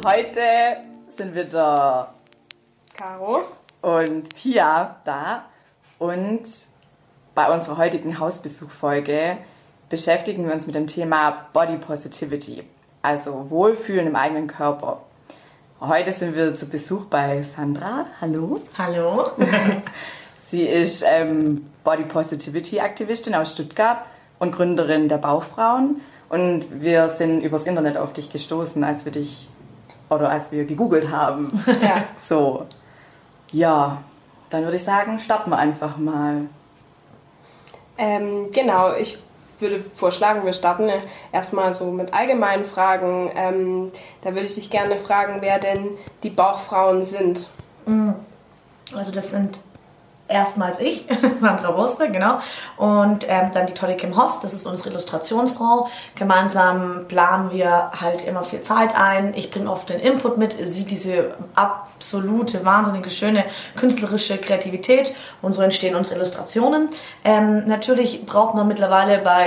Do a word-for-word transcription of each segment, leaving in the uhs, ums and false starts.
Heute sind wieder Caro und Pia da und bei unserer heutigen Hausbesuchfolge beschäftigen wir uns mit dem Thema Body Positivity, also Wohlfühlen im eigenen Körper. Heute sind wir zu Besuch bei Sandra. Hallo. Hallo. Sie ist ähm, Body Positivity Aktivistin aus Stuttgart und Gründerin der Bauchfrauen. Und wir sind übers Internet auf dich gestoßen, als wir dich oder als wir gegoogelt haben. Ja. So. Ja, dann würde ich sagen, starten wir einfach mal. Ähm, genau, ich würde vorschlagen, wir starten erstmal so mit allgemeinen Fragen. Ähm, da würde ich dich gerne fragen, wer denn die Bauchfrauen sind. Also das sind erstmals ich, Sandra Wurster, genau, und ähm, dann die tolle Kim Host, das ist unsere Illustrationsfrau. Gemeinsam planen wir halt immer viel Zeit ein. Ich bringe oft den Input mit, sie diese absolute, wahnsinnige, schöne künstlerische Kreativität und so entstehen unsere Illustrationen. Ähm, natürlich braucht man mittlerweile bei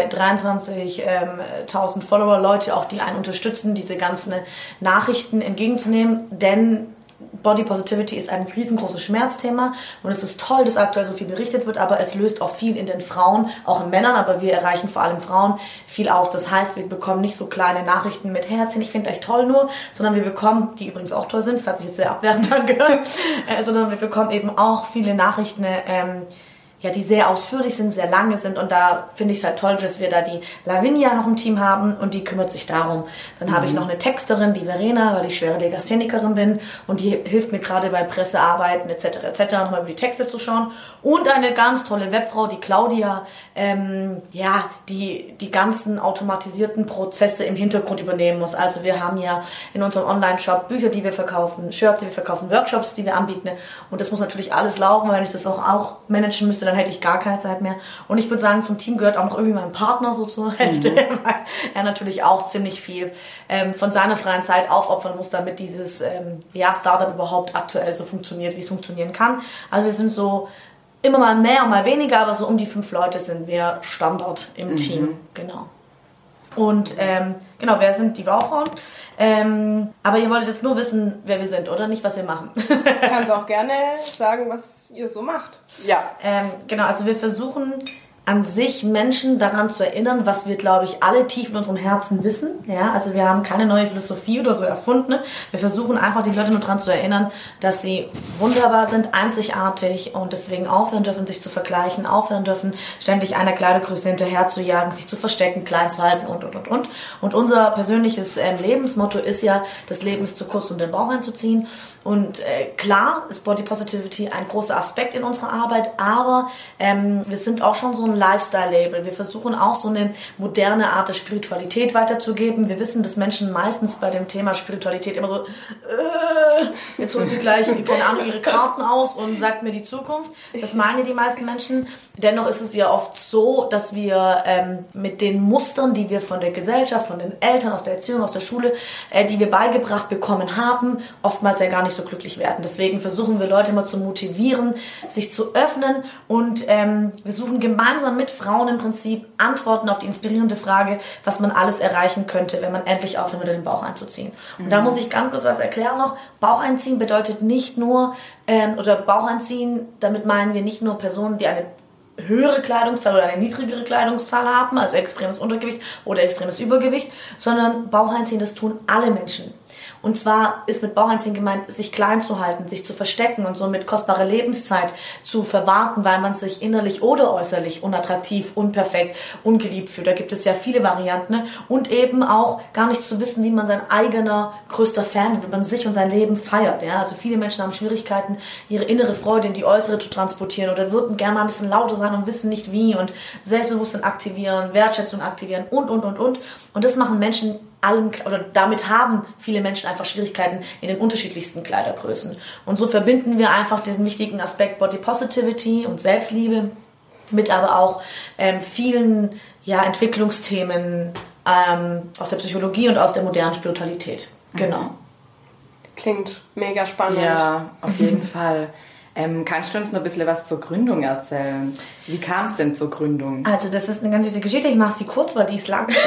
dreiundzwanzigtausend ähm, Follower Leute auch, die einen unterstützen, diese ganzen Nachrichten entgegenzunehmen, denn Body Positivity ist ein riesengroßes Schmerzthema und es ist toll, dass aktuell so viel berichtet wird, aber es löst auch viel in den Frauen, auch in Männern, aber wir erreichen vor allem Frauen viel aus. Das heißt, wir bekommen nicht so kleine Nachrichten mit Herzchen, ich finde euch toll nur, sondern wir bekommen, die übrigens auch toll sind, das hat sich jetzt sehr abwertend angehört, äh, sondern wir bekommen eben auch viele Nachrichten, ähm, ja, die sehr ausführlich sind, sehr lange sind und da finde ich es halt toll, dass wir da die Lavinia noch im Team haben und die kümmert sich darum. Dann mhm. habe ich noch eine Texterin, die Verena, weil ich schwere Legasthenikerin bin und die hilft mir gerade bei Pressearbeiten et cetera et cetera nochmal über die Texte zu schauen und eine ganz tolle Webfrau, die Claudia, ähm, ja, die die ganzen automatisierten Prozesse im Hintergrund übernehmen muss. Also wir haben ja in unserem Online-Shop Bücher, die wir verkaufen, Shirts, die wir verkaufen, Workshops, die wir anbieten und das muss natürlich alles laufen, weil wenn ich das auch, auch managen müsste, dann hätte ich gar keine Zeit mehr. Und ich würde sagen, zum Team gehört auch noch irgendwie mein Partner so zur Hälfte, mhm. weil er natürlich auch ziemlich viel ähm, von seiner freien Zeit aufopfern muss, damit dieses ähm, ja, Startup überhaupt aktuell so funktioniert, wie es funktionieren kann. Also wir sind so immer mal mehr, mal weniger, aber so um die fünf Leute sind wir Standard im mhm. Team. Genau. Und ähm, genau, wer sind die Bauchfrauen? Ähm, aber ihr wolltet jetzt nur wissen, wer wir sind, oder nicht, was wir machen. Du kannst auch gerne sagen, was ihr so macht. Ja. Ähm, genau, also wir versuchen an sich Menschen daran zu erinnern, was wir, glaube ich, alle tief in unserem Herzen wissen. Ja, also wir haben keine neue Philosophie oder so erfunden. Wir versuchen einfach die Leute nur daran zu erinnern, dass sie wunderbar sind, einzigartig und deswegen aufhören dürfen, sich zu vergleichen, aufhören dürfen, ständig einer Kleidergröße hinterher zu jagen, sich zu verstecken, klein zu halten und, und, und, und. Und unser persönliches ähm, Lebensmotto ist ja, das Leben ist zu kurz, um den Bauch einzuziehen. Und äh, klar ist Body Positivity ein großer Aspekt in unserer Arbeit, aber ähm, wir sind auch schon so ein Lifestyle-Label. Wir versuchen auch so eine moderne Art der Spiritualität weiterzugeben. Wir wissen, dass Menschen meistens bei dem Thema Spiritualität immer so äh, jetzt holen sie gleich, keine Ahnung, ihre Karten aus und sagt mir die Zukunft. Das meinen die meisten Menschen. Dennoch ist es ja oft so, dass wir ähm, mit den Mustern, die wir von der Gesellschaft, von den Eltern, aus der Erziehung, aus der Schule, äh, die wir beigebracht bekommen haben, oftmals ja gar nicht so glücklich werden. Deswegen versuchen wir Leute immer zu motivieren, sich zu öffnen und ähm, wir suchen gemeinsam mit Frauen im Prinzip Antworten auf die inspirierende Frage, was man alles erreichen könnte, wenn man endlich aufhört, mit den Bauch einzuziehen. Und mhm. da muss ich ganz kurz was erklären noch. Bauch einziehen bedeutet nicht nur, ähm, oder Bauch einziehen, damit meinen wir nicht nur Personen, die eine höhere Kleidungszahl oder eine niedrigere Kleidungszahl haben, also extremes Untergewicht oder extremes Übergewicht, sondern Bauch einziehen, das tun alle Menschen. Und zwar ist mit Bauch einziehen gemeint, sich klein zu halten, sich zu verstecken und somit kostbare Lebenszeit zu verwarten, weil man sich innerlich oder äußerlich unattraktiv, unperfekt, ungeliebt fühlt. Da gibt es ja viele Varianten. Ne? Und eben auch gar nicht zu wissen, wie man sein eigener größter Fan wird, wie man sich und sein Leben feiert. Ja? Also viele Menschen haben Schwierigkeiten, ihre innere Freude in die äußere zu transportieren oder würden gerne mal ein bisschen lauter sein und wissen nicht wie und Selbstbewusstsein aktivieren, Wertschätzung aktivieren und, und, und, und. Und das machen Menschen allen, oder damit haben viele Menschen einfach Schwierigkeiten in den unterschiedlichsten Kleidergrößen. Und so verbinden wir einfach den wichtigen Aspekt Body Positivity und Selbstliebe mit aber auch ähm, vielen ja, Entwicklungsthemen ähm, aus der Psychologie und aus der modernen Spiritualität. Genau. Klingt mega spannend. Ja, auf jeden Fall. Ähm, kannst du uns noch ein bisschen was zur Gründung erzählen? Wie kam es denn zur Gründung? Also das ist eine ganz süße Geschichte, ich mache sie kurz, weil die ist lang.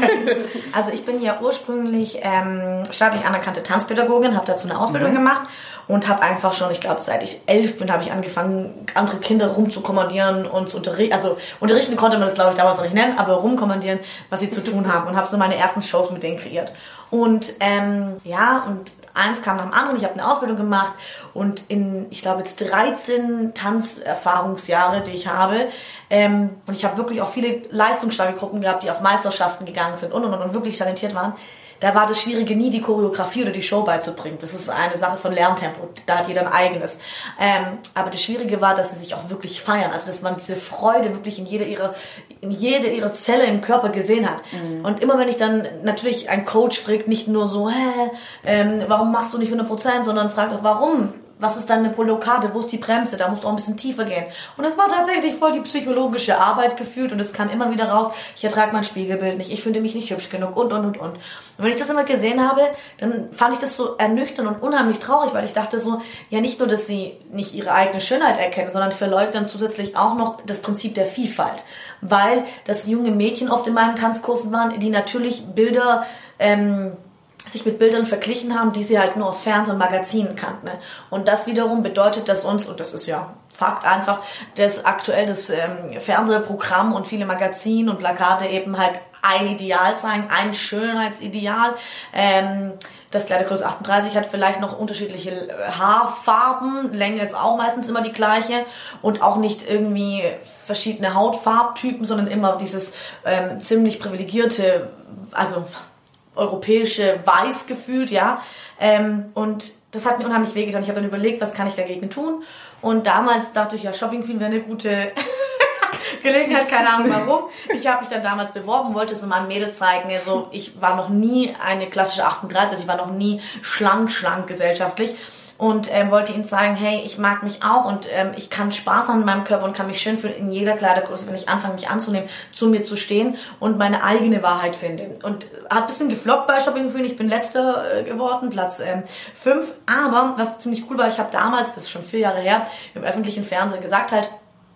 Also ich bin ja ursprünglich ähm, staatlich anerkannte Tanzpädagogin, habe dazu eine Ausbildung mhm. gemacht und habe einfach schon, ich glaube seit ich elf bin, habe ich angefangen, andere Kinder rumzukommandieren und zu unterrichten. Also unterrichten konnte man das glaube ich damals noch nicht nennen, aber rumkommandieren, was sie zu tun haben und habe so meine ersten Shows mit denen kreiert. Und ähm, ja, und eins kam nach dem anderen, ich habe eine Ausbildung gemacht und in, ich glaube jetzt dreizehn Tanzerfahrungsjahre, die ich habe, ähm, und ich habe wirklich auch viele leistungsstarke Gruppen gehabt, die auf Meisterschaften gegangen sind und und und, und wirklich talentiert waren. Da war das Schwierige nie, die Choreografie oder die Show beizubringen. Das ist eine Sache von Lerntempo. Da hat jeder ein eigenes. Ähm, aber das Schwierige war, dass sie sich auch wirklich feiern. Also, dass man diese Freude wirklich in jede ihrer, in jede ihrer Zelle im Körper gesehen hat. Mhm. Und immer wenn ich dann natürlich ein Coach fragt, nicht nur so, hä, ähm, warum machst du nicht hundert Prozent, sondern fragt auch, warum? Was ist deine Blockade? Wo ist die Bremse? Da musst du auch ein bisschen tiefer gehen. Und das war tatsächlich voll die psychologische Arbeit gefühlt und es kam immer wieder raus, ich ertrage mein Spiegelbild nicht, ich finde mich nicht hübsch genug und, und, und, und. Und wenn ich das immer gesehen habe, dann fand ich das so ernüchternd und unheimlich traurig, weil ich dachte so, ja nicht nur, dass sie nicht ihre eigene Schönheit erkennen, sondern verleugnen zusätzlich auch noch das Prinzip der Vielfalt. Weil das junge Mädchen oft in meinen Tanzkursen waren, die natürlich Bilder, ähm, sich mit Bildern verglichen haben, die sie halt nur aus Fernsehen und Magazinen kannten. Und das wiederum bedeutet, dass uns, und das ist ja Fakt einfach, dass aktuell das ähm, Fernsehprogramm und viele Magazine und Plakate eben halt ein Ideal zeigen, ein Schönheitsideal. Ähm, das Kleidergröße achtunddreißig hat vielleicht noch unterschiedliche Haarfarben, Länge ist auch meistens immer die gleiche und auch nicht irgendwie verschiedene Hautfarbtypen, sondern immer dieses ähm, ziemlich privilegierte, also europäische Weiß gefühlt, ja. Ähm, und das hat mir unheimlich wehgetan. Ich habe dann überlegt, was kann ich dagegen tun? Und damals dachte ich, ja, Shopping Queen wäre eine gute Gelegenheit, keine Ahnung warum. Ich habe mich dann damals beworben, wollte so meinen Mädels zeigen, also ich war noch nie eine klassische achtunddreißig, also ich war noch nie schlank, schlank gesellschaftlich. Und ähm, wollte ihnen zeigen, hey, ich mag mich auch und ähm, ich kann Spaß haben in meinem Körper und kann mich schön fühlen in jeder Kleidergröße, wenn ich anfange, mich anzunehmen, zu mir zu stehen und meine eigene Wahrheit finde. Und hat ein bisschen gefloppt bei Shopping Queen, ich bin letzter äh, geworden, Platz ähm, fünf. Aber was ziemlich cool war, ich habe damals, das ist schon vier Jahre her, im öffentlichen Fernsehen gesagt halt,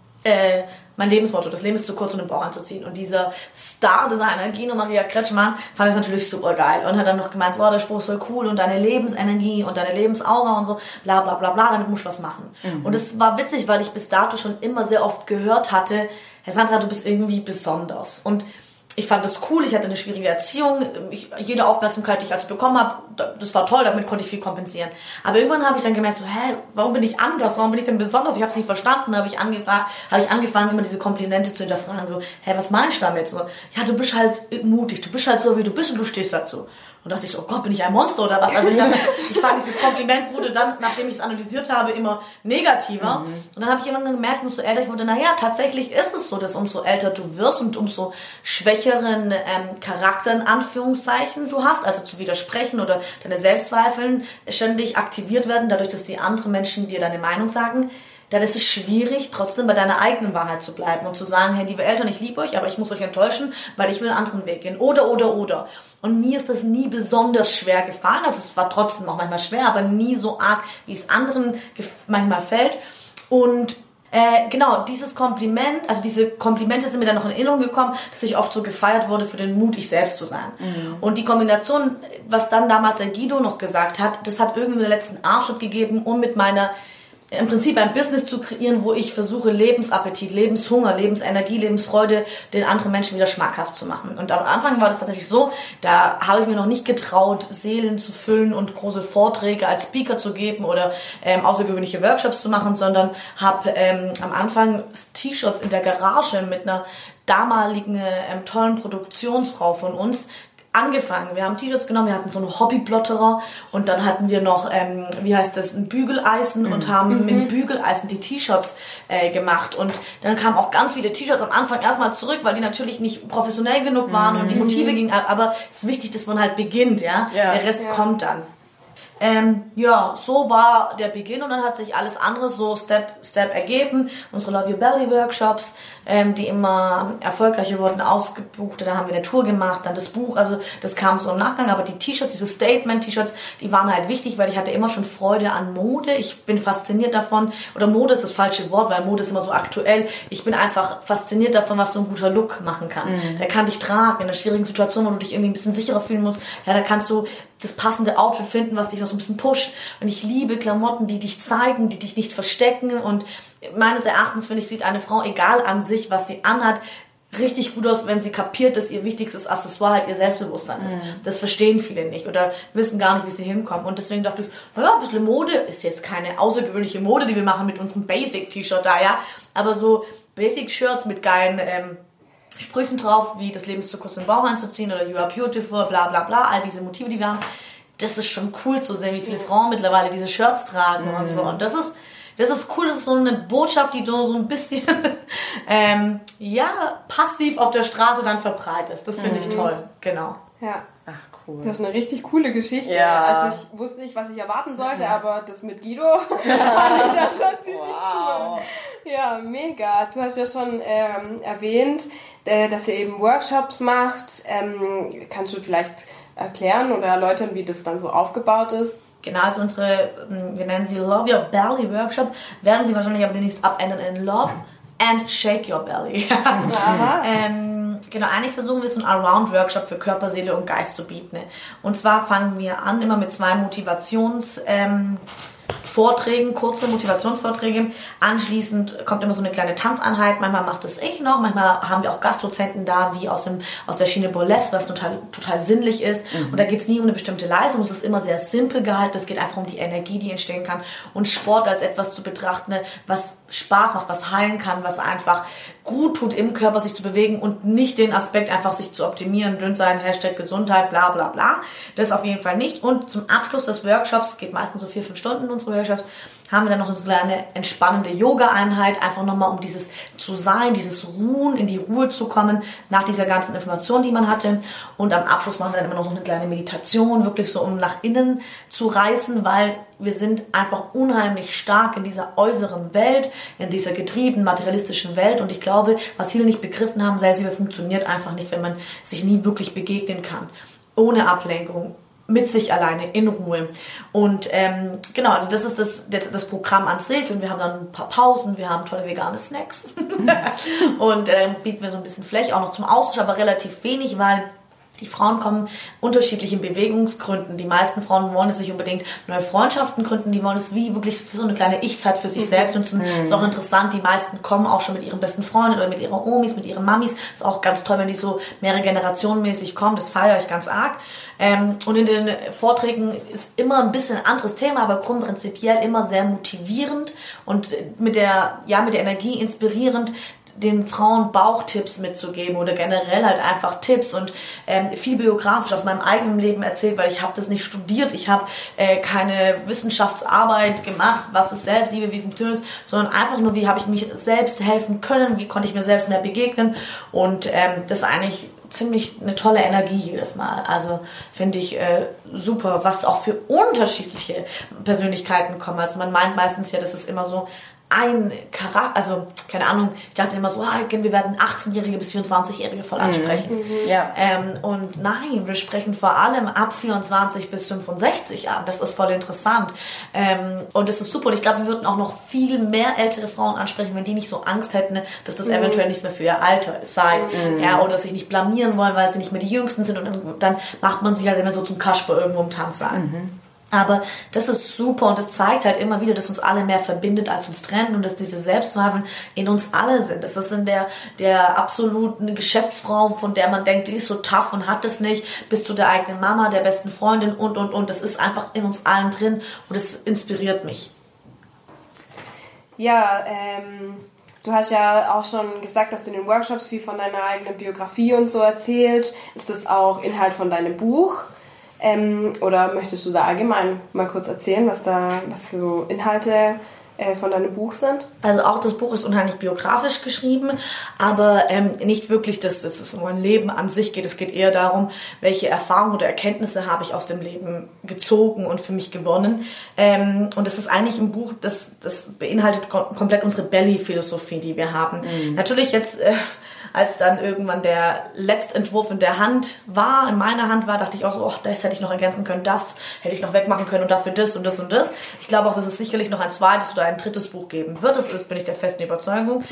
äh, mein Lebensmotto, das Leben ist zu kurz, um den Bauch anzuziehen. Und dieser Star-Designer, Gino Maria Kretschmann, fand das natürlich super geil. Und hat dann noch gemeint, wow, der Spruch ist voll cool und deine Lebensenergie und deine Lebensaura und so, bla bla bla bla, damit musst du was machen. Mhm. Und es war witzig, weil ich bis dato schon immer sehr oft gehört hatte, Herr Sandra, du bist irgendwie besonders. Und ich fand das cool, ich hatte eine schwierige Erziehung, ich, jede Aufmerksamkeit, die ich also bekommen habe, das war toll, damit konnte ich viel kompensieren. Aber irgendwann habe ich dann gemerkt, so, hä, warum bin ich anders, warum bin ich denn besonders? Ich habe es nicht verstanden, habe ich, angefragt, habe ich angefangen, immer diese Komplimente zu hinterfragen, so, hä, was meinst du damit? So, ja, du bist halt mutig, du bist halt so, wie du bist und du stehst dazu. Und dachte ich so, oh Gott, bin ich ein Monster oder was? Also ich, hab, ich fand, dieses Kompliment wurde dann, nachdem ich es analysiert habe, immer negativer. Mhm. Und dann habe ich irgendwann gemerkt, umso älter ich wurde, naja, tatsächlich ist es so, dass umso älter du wirst und umso schwächeren ähm, Charakter in Anführungszeichen du hast, also zu widersprechen oder deine Selbstzweifeln ständig aktiviert werden, dadurch, dass die anderen Menschen dir deine Meinung sagen, dann ist es schwierig, trotzdem bei deiner eigenen Wahrheit zu bleiben und zu sagen, hey, liebe Eltern, ich liebe euch, aber ich muss euch enttäuschen, weil ich will einen anderen Weg gehen. Oder, oder, oder. Und mir ist das nie besonders schwer gefallen. Also es war trotzdem auch manchmal schwer, aber nie so arg, wie es anderen manchmal fällt. Und äh, genau, dieses Kompliment, also diese Komplimente sind mir dann noch in Erinnerung gekommen, dass ich oft so gefeiert wurde für den Mut, ich selbst zu sein. Mhm. Und die Kombination, was dann damals der Guido noch gesagt hat, das hat irgendwie den letzten Arschtritt gegeben, um mit meiner im Prinzip ein Business zu kreieren, wo ich versuche, Lebensappetit, Lebenshunger, Lebensenergie, Lebensfreude den anderen Menschen wieder schmackhaft zu machen. Und am Anfang war das tatsächlich so, da habe ich mir noch nicht getraut, Seelen zu füllen und große Vorträge als Speaker zu geben oder ähm, außergewöhnliche Workshops zu machen, sondern habe ähm, am Anfang T-Shirts in der Garage mit einer damaligen ähm, tollen Produktionsfrau von uns angefangen. Wir haben T-Shirts genommen, wir hatten so einen Hobbyplotterer und dann hatten wir noch, ähm, wie heißt das, ein Bügeleisen mhm. und haben mhm. mit dem Bügeleisen die T-Shirts äh, gemacht und dann kamen auch ganz viele T-Shirts am Anfang erstmal zurück, weil die natürlich nicht professionell genug waren mhm. und die Motive gingen, aber es ist wichtig, dass man halt beginnt, ja, ja. Der Rest ja. kommt dann. Ähm, ja, so war der Beginn und dann hat sich alles andere so Step Step ergeben. Unsere Love Your Belly Workshops, ähm, die immer erfolgreicher wurden, ausgebucht. Dann haben wir eine Tour gemacht, dann das Buch. Also das kam so im Nachgang. Aber die T-Shirts, diese Statement-T-Shirts, die waren halt wichtig, weil ich hatte immer schon Freude an Mode. Ich bin fasziniert davon. Oder Mode ist das falsche Wort, weil Mode ist immer so aktuell. Ich bin einfach fasziniert davon, was so ein guter Look machen kann. Mhm. Der kann dich tragen in einer schwierigen Situation, wo du dich irgendwie ein bisschen sicherer fühlen musst. Ja, da kannst du das passende Outfit finden, was dich noch so ein bisschen pusht. Und ich liebe Klamotten, die dich zeigen, die dich nicht verstecken. Und meines Erachtens, finde ich, sieht eine Frau, egal an sich, was sie anhat, richtig gut aus, wenn sie kapiert, dass ihr wichtigstes Accessoire halt ihr Selbstbewusstsein ist. Mhm. Das verstehen viele nicht oder wissen gar nicht, wie sie hinkommen. Und deswegen dachte ich, naja, ein bisschen Mode ist jetzt keine außergewöhnliche Mode, die wir machen mit unserem Basic-T-Shirt da, ja. Aber so Basic-Shirts mit geilen ähm, Sprüchen drauf, wie das Leben ist zu kurz, den Bauch anzuziehen oder You are beautiful, bla bla bla, all diese Motive, die wir haben. Das ist schon cool zu sehen, wie viele Frauen mittlerweile diese Shirts tragen mhm. und so. Und das ist, das ist cool, das ist so eine Botschaft, die du so ein bisschen ähm, ja, passiv auf der Straße dann verbreitest. Das finde mhm. ich toll, genau. Ja. Ach, cool. Das ist eine richtig coole Geschichte. Ja. Also ich wusste nicht, was ich erwarten sollte, mhm. aber das mit Guido fand ich da schon ziemlich wow. cool. Ja, mega. Du hast ja schon ähm, erwähnt, äh, dass ihr eben Workshops macht. Ähm, kannst du vielleicht erklären oder erläutern, wie das dann so aufgebaut ist? Genau, also unsere, wir nennen sie Love Your Belly Workshop, werden sie wahrscheinlich aber demnächst abändern in Love and Shake Your Belly. ähm, genau, eigentlich versuchen wir so einen Allround-Workshop für Körper, Seele und Geist zu bieten. Und zwar fangen wir an immer mit zwei Motivations- ähm, Vorträgen, kurze Motivationsvorträge. Anschließend kommt immer so eine kleine Tanzeinheit. Manchmal macht es ich noch, manchmal haben wir auch Gastdozenten da, wie aus, dem, aus der Schiene Burlesque, was total, total sinnlich ist. Mhm. Und da geht es nie um eine bestimmte Leistung, es ist immer sehr simpel gehalten. Es geht einfach um die Energie, die entstehen kann. Und Sport als etwas zu betrachten, was Spaß macht, was heilen kann, was einfach gut tut im Körper, sich zu bewegen und nicht den Aspekt einfach sich zu optimieren, dünn sein, Hashtag Gesundheit, bla bla bla. Das auf jeden Fall nicht. Und zum Abschluss des Workshops, geht meistens so vier, fünf Stunden unsere Workshops, haben wir dann noch so eine kleine entspannende Yoga-Einheit, einfach nochmal um dieses zu sein, dieses Ruhen, in die Ruhe zu kommen, nach dieser ganzen Information, die man hatte. Und am Abschluss machen wir dann immer noch so eine kleine Meditation, wirklich so, um nach innen zu reißen, weil wir sind einfach unheimlich stark in dieser äußeren Welt, in dieser getriebenen, materialistischen Welt. Und ich glaube, was viele nicht begriffen haben, Selbstliebe funktioniert einfach nicht, wenn man sich nie wirklich begegnen kann. Ohne Ablenkung, mit sich alleine, in Ruhe. Und ähm, genau, also das ist das, das, das Programm an sich. Und wir haben dann ein paar Pausen, wir haben tolle vegane Snacks. und ähm, bieten wir so ein bisschen Fläche auch noch zum Austausch, aber relativ wenig, weil die Frauen kommen unterschiedlichen Bewegungsgründen. Die meisten Frauen wollen es nicht unbedingt neue Freundschaften gründen, die wollen es wie wirklich für so eine kleine Ich-Zeit für sich selbst nutzen. Mhm. Ist auch interessant, die meisten kommen auch schon mit ihren besten Freunden oder mit ihren Omis, mit ihren Mamis. Ist auch ganz toll, wenn die so mehrere Generationen mäßig kommen. Das feiere ich ganz arg. Ähm, und in den Vorträgen ist immer ein bisschen ein anderes Thema, aber grundprinzipiell immer sehr motivierend und mit der, ja, mit der Energie inspirierend, den Frauen Bauchtipps mitzugeben oder generell halt einfach Tipps und ähm, viel biografisch aus meinem eigenen Leben erzählt, weil ich habe das nicht studiert, ich habe äh, keine Wissenschaftsarbeit gemacht, was ist Selbstliebe, wie funktioniert es, sondern einfach nur, wie habe ich mich selbst helfen können, wie konnte ich mir selbst mehr begegnen und ähm, das ist eigentlich ziemlich eine tolle Energie jedes Mal. Also finde ich äh, super, was auch für unterschiedliche Persönlichkeiten kommen. Also man meint meistens ja, das ist immer so ein Charakter, also keine Ahnung, ich dachte immer so, ah, wir werden achtzehnjährige bis vierundzwanzigjährige voll ansprechen. Mhm. Ja. Ähm, und nein, wir sprechen vor allem ab vierundzwanzig bis fünfundsechzig an. Das ist voll interessant. Ähm, und das ist super. Und ich glaube, wir würden auch noch viel mehr ältere Frauen ansprechen, wenn die nicht so Angst hätten, dass das mhm. eventuell nichts mehr für ihr Alter sei. Mhm. Ja, oder sich nicht blamieren wollen, weil sie nicht mehr die Jüngsten sind. Und dann, dann macht man sich halt immer so zum Kasper irgendwo im Tanzsaal. Mhm. Aber das ist super und das zeigt halt immer wieder, dass uns alle mehr verbindet als uns trennt und dass diese Selbstzweifel in uns alle sind. Das ist in der, der absoluten Geschäftsfrau, von der man denkt, die ist so tough und hat es nicht, bis zu der eigenen Mama, der besten Freundin und, und, und. Das ist einfach in uns allen drin und das inspiriert mich. Ja, ähm... Du hast ja auch schon gesagt, dass du in den Workshops viel von deiner eigenen Biografie und so erzählt. Ist das auch Inhalt von deinem Buch? Ähm, oder möchtest du da allgemein mal kurz erzählen, was da, was so Inhalte äh, von deinem Buch sind? Also auch das Buch ist unheimlich biografisch geschrieben, aber ähm, nicht wirklich, dass, dass es um ein Leben an sich geht. Es geht eher darum, welche Erfahrungen oder Erkenntnisse habe ich aus dem Leben gezogen und für mich gewonnen. Ähm, und es ist eigentlich ein Buch, das, das beinhaltet kom- komplett unsere Belly-Philosophie, die wir haben. Mhm. Natürlich jetzt... Äh, als dann irgendwann der Letztentwurf in der Hand war, in meiner Hand war, dachte ich auch so, oh, das hätte ich noch ergänzen können, das hätte ich noch wegmachen können und dafür das und das und das. Ich glaube auch, dass es sicherlich noch ein zweites oder ein drittes Buch geben wird. Das ist, bin ich der festen Überzeugung.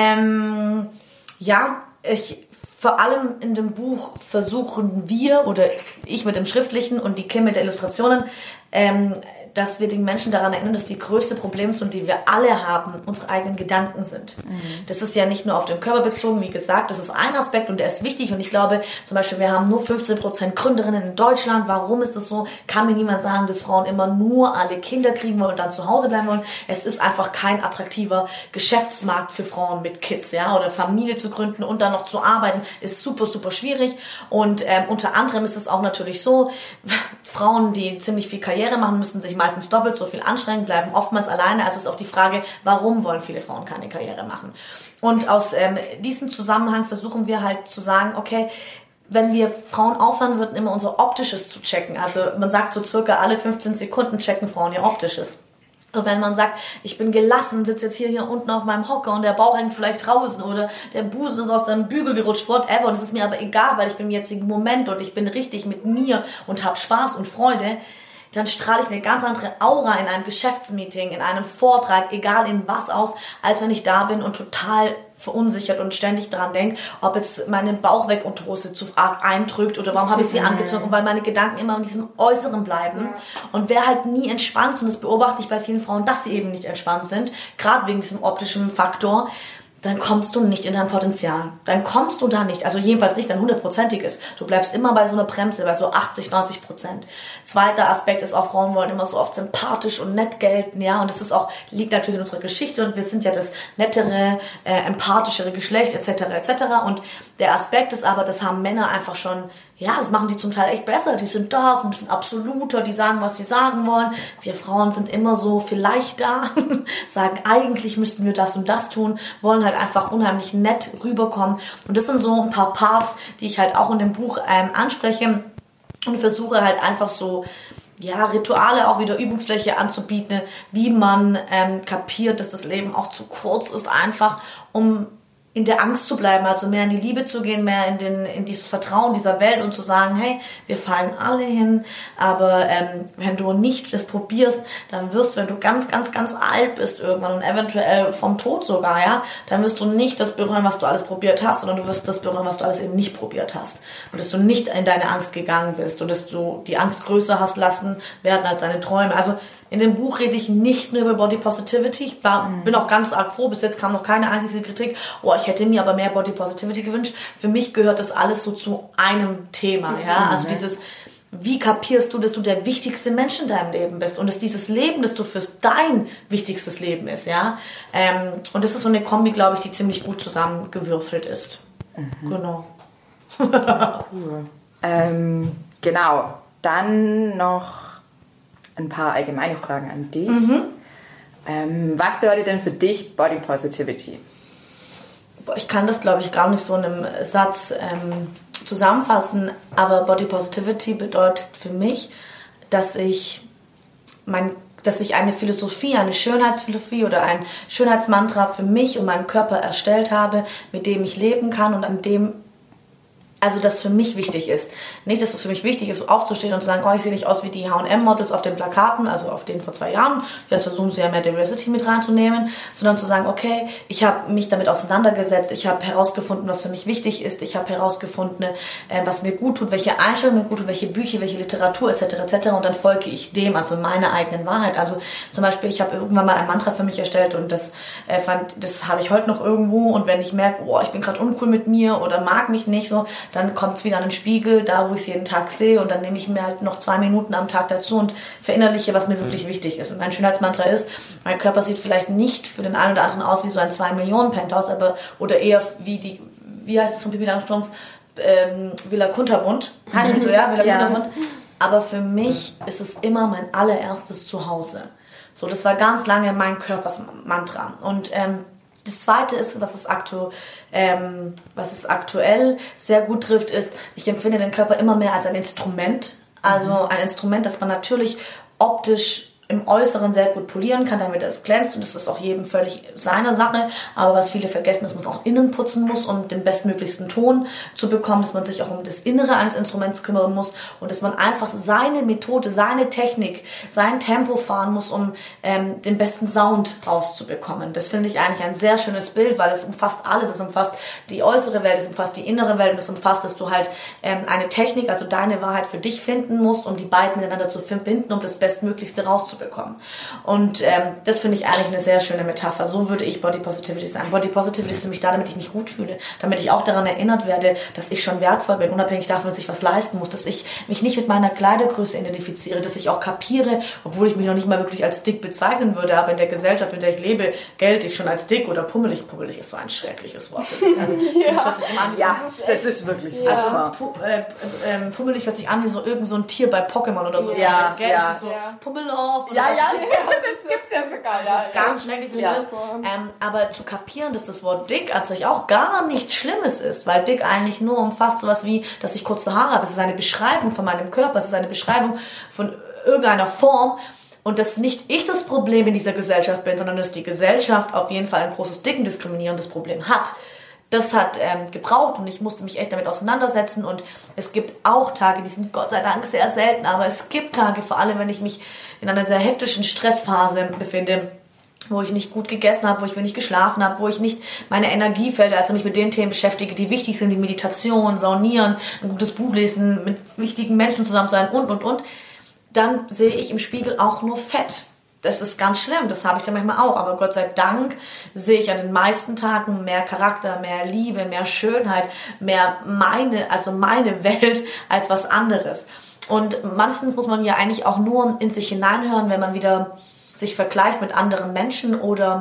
Ähm, ja, ich... Vor allem in dem Buch versuchen wir, oder ich mit dem Schriftlichen und die Kim mit der Illustrationen, ähm, dass wir den Menschen daran erinnern, dass die größte Problemzone, die wir alle haben, unsere eigenen Gedanken sind. Mhm. Das ist ja nicht nur auf den Körper bezogen, wie gesagt, das ist ein Aspekt und der ist wichtig. Und ich glaube, zum Beispiel, wir haben nur fünfzehn Prozent Gründerinnen in Deutschland. Warum ist das so? Kann mir niemand sagen, dass Frauen immer nur alle Kinder kriegen wollen und dann zu Hause bleiben wollen. Es ist einfach kein attraktiver Geschäftsmarkt für Frauen mit Kids, ja, oder Familie zu gründen und dann noch zu arbeiten, ist super, super schwierig. Und ähm, unter anderem ist es auch natürlich so, Frauen, die ziemlich viel Karriere machen, müssen sich meistens doppelt so viel anstrengen, bleiben oftmals alleine. Also ist auch die Frage, warum wollen viele Frauen keine Karriere machen? Und aus ähm, diesem Zusammenhang versuchen wir halt zu sagen, okay, wenn wir Frauen aufhören würden, immer unser Optisches zu checken, also man sagt so circa alle fünfzehn Sekunden checken Frauen ihr Optisches. So, wenn man sagt, ich bin gelassen, sitze jetzt hier, hier unten auf meinem Hocker und der Bauch hängt vielleicht draußen oder der Busen ist aus seinem Bügel gerutscht, whatever, und es ist mir aber egal, weil ich bin im jetzigen Moment und ich bin richtig mit mir und habe Spaß und Freude, dann strahle ich eine ganz andere Aura in einem Geschäftsmeeting, in einem Vortrag, egal in was aus, als wenn ich da bin und total verunsichert und ständig daran denke, ob jetzt meine Bauchweg-Unterhose zu arg eindrückt oder warum habe ich sie angezogen, und weil meine Gedanken immer in diesem Äußeren bleiben. Ja. Und wer halt nie entspannt ist, und das beobachte ich bei vielen Frauen, dass sie eben nicht entspannt sind, gerade wegen diesem optischen Faktor, dann kommst du nicht in dein Potenzial. Dann kommst du da nicht, also jedenfalls nicht dein hundertprozentiges. Du bleibst immer bei so einer Bremse, bei so achtzig, neunzig Prozent. Zweiter Aspekt ist auch, Frauen wollen immer so oft sympathisch und nett gelten, ja, und das ist auch, liegt natürlich in unserer Geschichte und wir sind ja das nettere, äh, empathischere Geschlecht, et cetera, et cetera. Und der Aspekt ist aber, das haben Männer einfach schon, ja, das machen die zum Teil echt besser. Die sind da, so ein bisschen absoluter, die sagen, was sie sagen wollen. Wir Frauen sind immer so vielleicht da, sagen, eigentlich müssten wir das und das tun, wollen halt einfach unheimlich nett rüberkommen. Und das sind so ein paar Parts, die ich halt auch in dem Buch ähm, anspreche und versuche halt einfach so, ja, Rituale auch wieder Übungsfläche anzubieten, wie man ähm, kapiert, dass das Leben auch zu kurz ist, einfach um in der Angst zu bleiben, also mehr in die Liebe zu gehen, mehr in, den, in dieses Vertrauen dieser Welt und zu sagen, hey, wir fallen alle hin, aber ähm, wenn du nicht das probierst, dann wirst du, wenn du ganz, ganz, ganz alt bist irgendwann und eventuell vom Tod sogar, ja, dann wirst du nicht das bereuen, was du alles probiert hast, sondern du wirst das bereuen, was du alles eben nicht probiert hast. Und dass du nicht in deine Angst gegangen bist und dass du die Angst größer hast lassen werden als deine Träume. Also in dem Buch rede ich nicht nur über Body Positivity. Ich war, mhm. bin auch ganz arg froh. Bis jetzt kam noch keine einzige Kritik. Oh, ich hätte mir aber mehr Body Positivity gewünscht. Für mich gehört das alles so zu einem Thema. Mhm. Ja, also dieses, wie kapierst du, dass du der wichtigste Mensch in deinem Leben bist und dass dieses Leben, das du führst, dein wichtigstes Leben ist. Ja, ähm, und das ist so eine Kombi, glaube ich, die ziemlich gut zusammengewürfelt ist. Mhm. Genau. Cool. Ähm, genau. Dann noch ein paar allgemeine Fragen an dich. Mhm. Ähm, was bedeutet denn für dich Body Positivity? Ich kann das, glaube ich, gar nicht so in einem Satz ähm, zusammenfassen, aber Body Positivity bedeutet für mich, dass ich, mein, dass ich eine Philosophie, eine Schönheitsphilosophie oder ein Schönheitsmantra für mich und meinen Körper erstellt habe, mit dem ich leben kann und an dem also das für mich wichtig ist. Nicht, dass es für mich wichtig ist, aufzustehen und zu sagen, oh, ich sehe nicht aus wie die H und M-Models auf den Plakaten, also auf denen vor zwei Jahren. Jetzt versuchen sie ja mehr Diversity mit reinzunehmen, sondern zu sagen, okay, ich habe mich damit auseinandergesetzt, ich habe herausgefunden, was für mich wichtig ist, ich habe herausgefunden, äh, was mir gut tut, welche Einstellungen mir gut tut, welche Bücher, welche Literatur et cetera et cetera. Und dann folge ich dem, also meiner eigenen Wahrheit. Also zum Beispiel, ich habe irgendwann mal ein Mantra für mich erstellt und das äh, fand, das habe ich heute noch irgendwo. Und wenn ich merke, oh, ich bin gerade uncool mit mir oder mag mich nicht so, dann kommt es wieder an den Spiegel, da wo ich es jeden Tag sehe, und dann nehme ich mir halt noch zwei Minuten am Tag dazu und verinnerliche, was mir wirklich wichtig ist. Und mein Schönheitsmantra ist, mein Körper sieht vielleicht nicht für den einen oder anderen aus wie so ein zwei Millionen Penthouse, aber oder eher wie die, wie heißt es von Pippi Langstrumpf, ähm, Villa Kunterbund, heißt es so, ja, Villa ja. Kunterbund. Aber für mich ist es immer mein allererstes Zuhause. So, das war ganz lange mein Körpersmantra. Und ähm, das Zweite ist, was es, aktu ähm, was es aktuell sehr gut trifft, ist, ich empfinde den Körper immer mehr als ein Instrument. Also mhm. ein Instrument, das man natürlich optisch im Äußeren sehr gut polieren kann, damit es glänzt, und das ist auch jedem völlig seine Sache. Aber was viele vergessen, ist, dass man auch innen putzen muss, um den bestmöglichsten Ton zu bekommen, dass man sich auch um das Innere eines Instruments kümmern muss und dass man einfach seine Methode, seine Technik, sein Tempo fahren muss, um ähm, den besten Sound rauszubekommen. Das finde ich eigentlich ein sehr schönes Bild, weil es umfasst alles. Es umfasst die äußere Welt, es umfasst die innere Welt und es umfasst, dass du halt ähm, eine Technik, also deine Wahrheit für dich finden musst, um die beiden miteinander zu verbinden, um das Bestmöglichste rauszubekommen. bekommen. Und ähm, das finde ich eigentlich eine sehr schöne Metapher. So würde ich Body Positivity sagen. Body Positivity ist für mich da, damit ich mich gut fühle, damit ich auch daran erinnert werde, dass ich schon wertvoll bin, unabhängig davon, dass ich was leisten muss, dass ich mich nicht mit meiner Kleidergröße identifiziere, dass ich auch kapiere, obwohl ich mich noch nicht mal wirklich als dick bezeichnen würde, aber in der Gesellschaft, in der ich lebe, gelte ich schon als dick oder pummelig. Pummelig ist so ein schreckliches Wort. ja, das, hört sich immer an, ja so, das ist wirklich ja. Also pu äh, äh, pummelig hört sich an wie so irgend so ein Tier bei Pokémon oder so. Ja, ja. ja. So ja. Pummeloff. Ja, ja, das gibt's ja sogar. Also ja, ganz ja. schrecklich, wie ja. das ist. Ähm, aber zu kapieren, dass das Wort dick an sich auch gar nichts Schlimmes ist, weil dick eigentlich nur umfasst sowas wie, dass ich kurze Haare habe. Es ist eine Beschreibung von meinem Körper, es ist eine Beschreibung von irgendeiner Form. Und dass nicht ich das Problem in dieser Gesellschaft bin, sondern dass die Gesellschaft auf jeden Fall ein großes dickendiskriminierendes Problem hat. Das hat ähm, gebraucht und ich musste mich echt damit auseinandersetzen, und es gibt auch Tage, die sind Gott sei Dank sehr selten, aber es gibt Tage, vor allem wenn ich mich in einer sehr hektischen Stressphase befinde, wo ich nicht gut gegessen habe, wo ich wenig geschlafen habe, wo ich nicht meine Energiefelder, also mich mit den Themen beschäftige, die wichtig sind, die Meditation, Saunieren, ein gutes Buch lesen, mit wichtigen Menschen zusammen sein und, und, und, dann sehe ich im Spiegel auch nur Fett. Das ist ganz schlimm, das habe ich dann manchmal auch, aber Gott sei Dank sehe ich an den meisten Tagen mehr Charakter, mehr Liebe, mehr Schönheit, mehr meine, also meine Welt als was anderes. Und meistens muss man ja eigentlich auch nur in sich hineinhören, wenn man wieder sich vergleicht mit anderen Menschen oder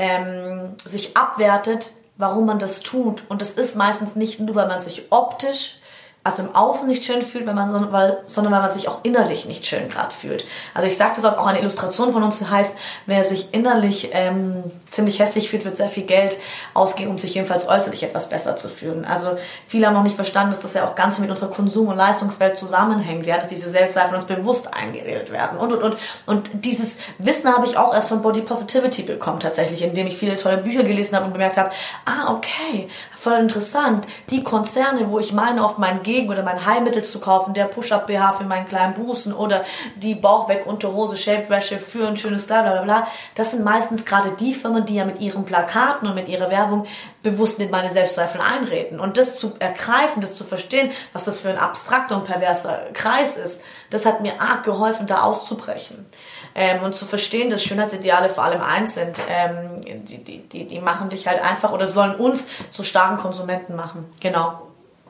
ähm, sich abwertet, warum man das tut. Und das ist meistens nicht nur, weil man sich optisch, also im Außen nicht schön fühlt, wenn man so, weil, sondern weil man sich auch innerlich nicht schön gerade fühlt. Also ich sage das auch, auch eine Illustration von uns, die heißt, wer sich innerlich ähm, ziemlich hässlich fühlt, wird sehr viel Geld ausgeben, um sich jedenfalls äußerlich etwas besser zu fühlen. Also viele haben noch nicht verstanden, dass das ja auch ganz mit unserer Konsum- und Leistungswelt zusammenhängt, ja, dass diese Selbstzweifel uns bewusst eingeredet werden und, und, und. Und dieses Wissen habe ich auch erst von Body Positivity bekommen tatsächlich, indem ich viele tolle Bücher gelesen habe und bemerkt habe, ah, okay, voll interessant, die Konzerne, wo ich meine, oft mein Gegen oder mein Heilmittel zu kaufen, der Push-Up-B H für meinen kleinen Busen oder die Bauchweg-Unterhose, Shape-Wäsche für ein schönes bla bla bla, das sind meistens gerade die Firmen, die ja mit ihren Plakaten und mit ihrer Werbung bewusst mit meine Selbstzweifel einreden. Und das zu ergreifen, das zu verstehen, was das für ein abstrakter und perverser Kreis ist, das hat mir arg geholfen, da auszubrechen. Ähm, und zu verstehen, dass Schönheitsideale vor allem eins sind. Ähm, die, die, die, die machen dich halt einfach oder sollen uns zu starken Konsumenten machen. Genau.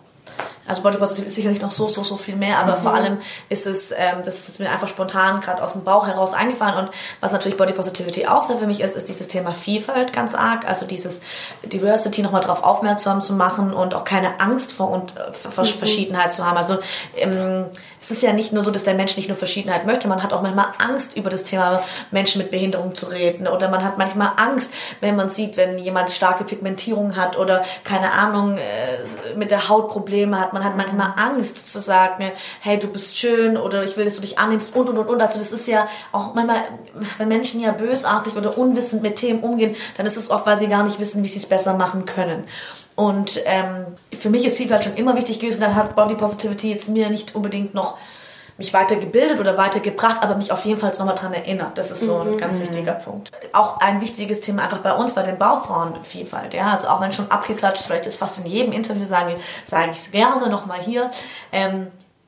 Also Body Positive ist sicherlich noch so, so, so viel mehr, aber mhm. vor allem ist es, ähm, das ist mir einfach spontan gerade aus dem Bauch heraus eingefallen. Und was natürlich Body Positivity auch sehr für mich ist, ist dieses Thema Vielfalt ganz arg, also dieses Diversity nochmal drauf aufmerksam zu machen und auch keine Angst vor, und, äh, vor mhm. Verschiedenheit zu haben. Also ähm, es ist ja nicht nur so, dass der Mensch nicht nur Verschiedenheit möchte, man hat auch manchmal Angst, über das Thema Menschen mit Behinderung zu reden, oder man hat manchmal Angst, wenn man sieht, wenn jemand starke Pigmentierung hat oder keine Ahnung, äh, mit der Haut Probleme hat. Man hat manchmal Angst zu sagen, hey, du bist schön, oder ich will, dass du dich annimmst und, und, und, und. Also das ist ja auch manchmal, wenn Menschen ja bösartig oder unwissend mit Themen umgehen, dann ist es oft, weil sie gar nicht wissen, wie sie es besser machen können. Und ähm, für mich ist Vielfalt schon immer wichtig gewesen. Dann hat Body Positivity jetzt mir nicht unbedingt noch mich weitergebildet oder weitergebracht, aber mich auf jeden Fall nochmal dran erinnert. Das ist so ein mhm. ganz wichtiger Punkt. Auch ein wichtiges Thema einfach bei uns, bei den Bauchfrauen, Vielfalt. Ja? Also auch wenn schon abgeklatscht ist, vielleicht ist fast in jedem Interview, sage, sage ich es gerne nochmal hier, ähm,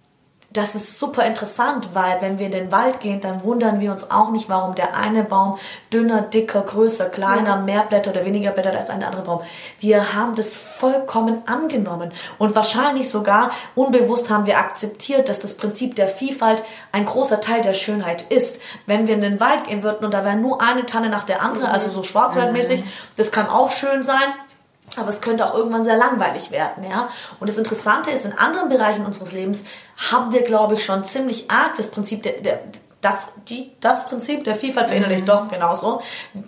das ist super interessant, weil wenn wir in den Wald gehen, dann wundern wir uns auch nicht, warum der eine Baum dünner, dicker, größer, kleiner, mehr Blätter oder weniger Blätter als ein anderer Baum. Wir haben das vollkommen angenommen und wahrscheinlich sogar unbewusst haben wir akzeptiert, dass das Prinzip der Vielfalt ein großer Teil der Schönheit ist. Wenn wir in den Wald gehen würden und da wäre nur eine Tanne nach der anderen, also so schwarzwaldmäßig, das kann auch schön sein. Aber es könnte auch irgendwann sehr langweilig werden, ja. Und das Interessante ist, in anderen Bereichen unseres Lebens haben wir, glaube ich, schon ziemlich arg das Prinzip der, der, das, die, das Prinzip der Vielfalt verinnerlicht, mhm. doch genauso.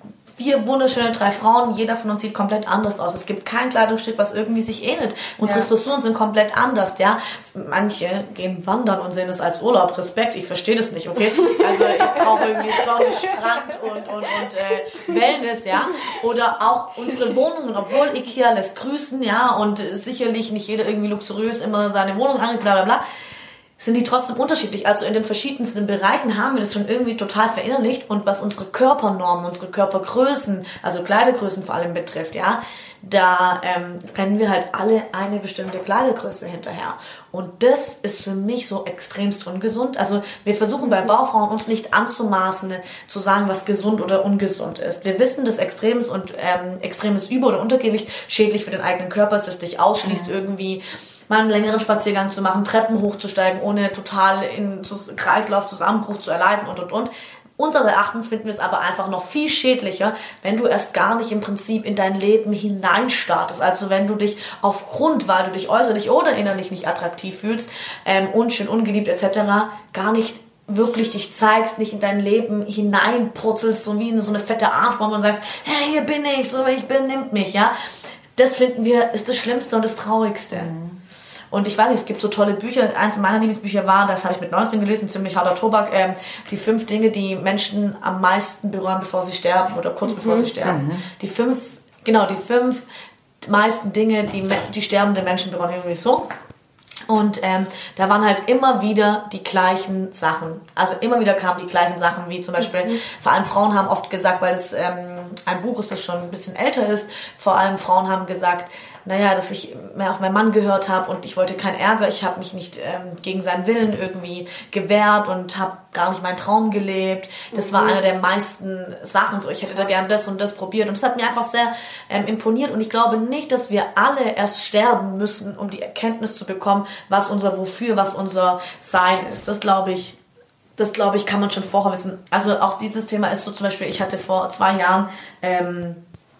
Wir wunderschöne drei Frauen, jeder von uns sieht komplett anders aus. Es gibt kein Kleidungsstück, was irgendwie sich ähnelt. Unsere ja. Frisuren sind komplett anders, ja. Manche gehen wandern und sehen es als Urlaub. Respekt, ich verstehe das nicht, okay? Also ich brauche irgendwie Sonne, Strand und, und, und äh, Wellness, ja. Oder auch unsere Wohnungen, obwohl Ikea lässt grüßen, ja, und sicherlich nicht jeder irgendwie luxuriös immer seine Wohnung angeht, bla bla bla, sind die trotzdem unterschiedlich. Also in den verschiedensten Bereichen haben wir das schon irgendwie total verinnerlicht. Und was unsere Körpernormen, unsere Körpergrößen, also Kleidergrößen vor allem betrifft, ja, da ähm, rennen wir halt alle eine bestimmte Kleidergröße hinterher. Und das ist für mich so extremst ungesund. Also wir versuchen bei Baufrauen uns nicht anzumaßen, zu sagen, was gesund oder ungesund ist. Wir wissen, dass extremes und ähm, extremes Über- oder Untergewicht schädlich für den eigenen Körper ist, das dich ausschließt, mhm. irgendwie mal einen längeren Spaziergang zu machen, Treppen hochzusteigen, ohne total in Kreislaufzusammenbruch zu erleiden und, und, und. Unseres Erachtens finden wir es aber einfach noch viel schädlicher, wenn du erst gar nicht im Prinzip in dein Leben hineinstartest. Also wenn du dich aufgrund, weil du dich äußerlich oder innerlich nicht attraktiv fühlst, ähm, unschön, ungeliebt et cetera, gar nicht wirklich dich zeigst, nicht in dein Leben hineinpurzelst, so wie in so eine fette Arschbombe und sagst, hey, hier bin ich, so wie ich bin, nimmt mich, ja. Das finden wir, ist das Schlimmste und das Traurigste. Mhm. Und ich weiß nicht, es gibt so tolle Bücher. Eins meiner Lieblingsbücher war, das habe ich mit neunzehn gelesen, ziemlich harter Tobak, ähm, die fünf Dinge, die Menschen am meisten bereuen, bevor sie sterben oder kurz mhm. bevor sie sterben. Mhm. Die fünf, genau, die fünf meisten Dinge, die, die sterbende Menschen bereuen, irgendwie so. Und ähm, da waren halt immer wieder die gleichen Sachen. Also immer wieder kamen die gleichen Sachen, wie zum Beispiel, mhm. vor allem Frauen haben oft gesagt, weil es ähm, ein Buch ist, das schon ein bisschen älter ist, vor allem Frauen haben gesagt, naja, dass ich mehr auf meinen Mann gehört habe und ich wollte keinen Ärger, ich habe mich nicht ähm, gegen seinen Willen irgendwie gewehrt und habe gar nicht meinen Traum gelebt. Das mhm. war eine der meisten Sachen, so ich hätte da gern das und das probiert und das hat mir einfach sehr ähm, imponiert und ich glaube nicht, dass wir alle erst sterben müssen, um die Erkenntnis zu bekommen, was unser Wofür, was unser Sein ist. Das glaube ich, das glaube ich, kann man schon vorher wissen. Also auch dieses Thema ist so zum Beispiel, ich hatte vor zwei Jahren ähm,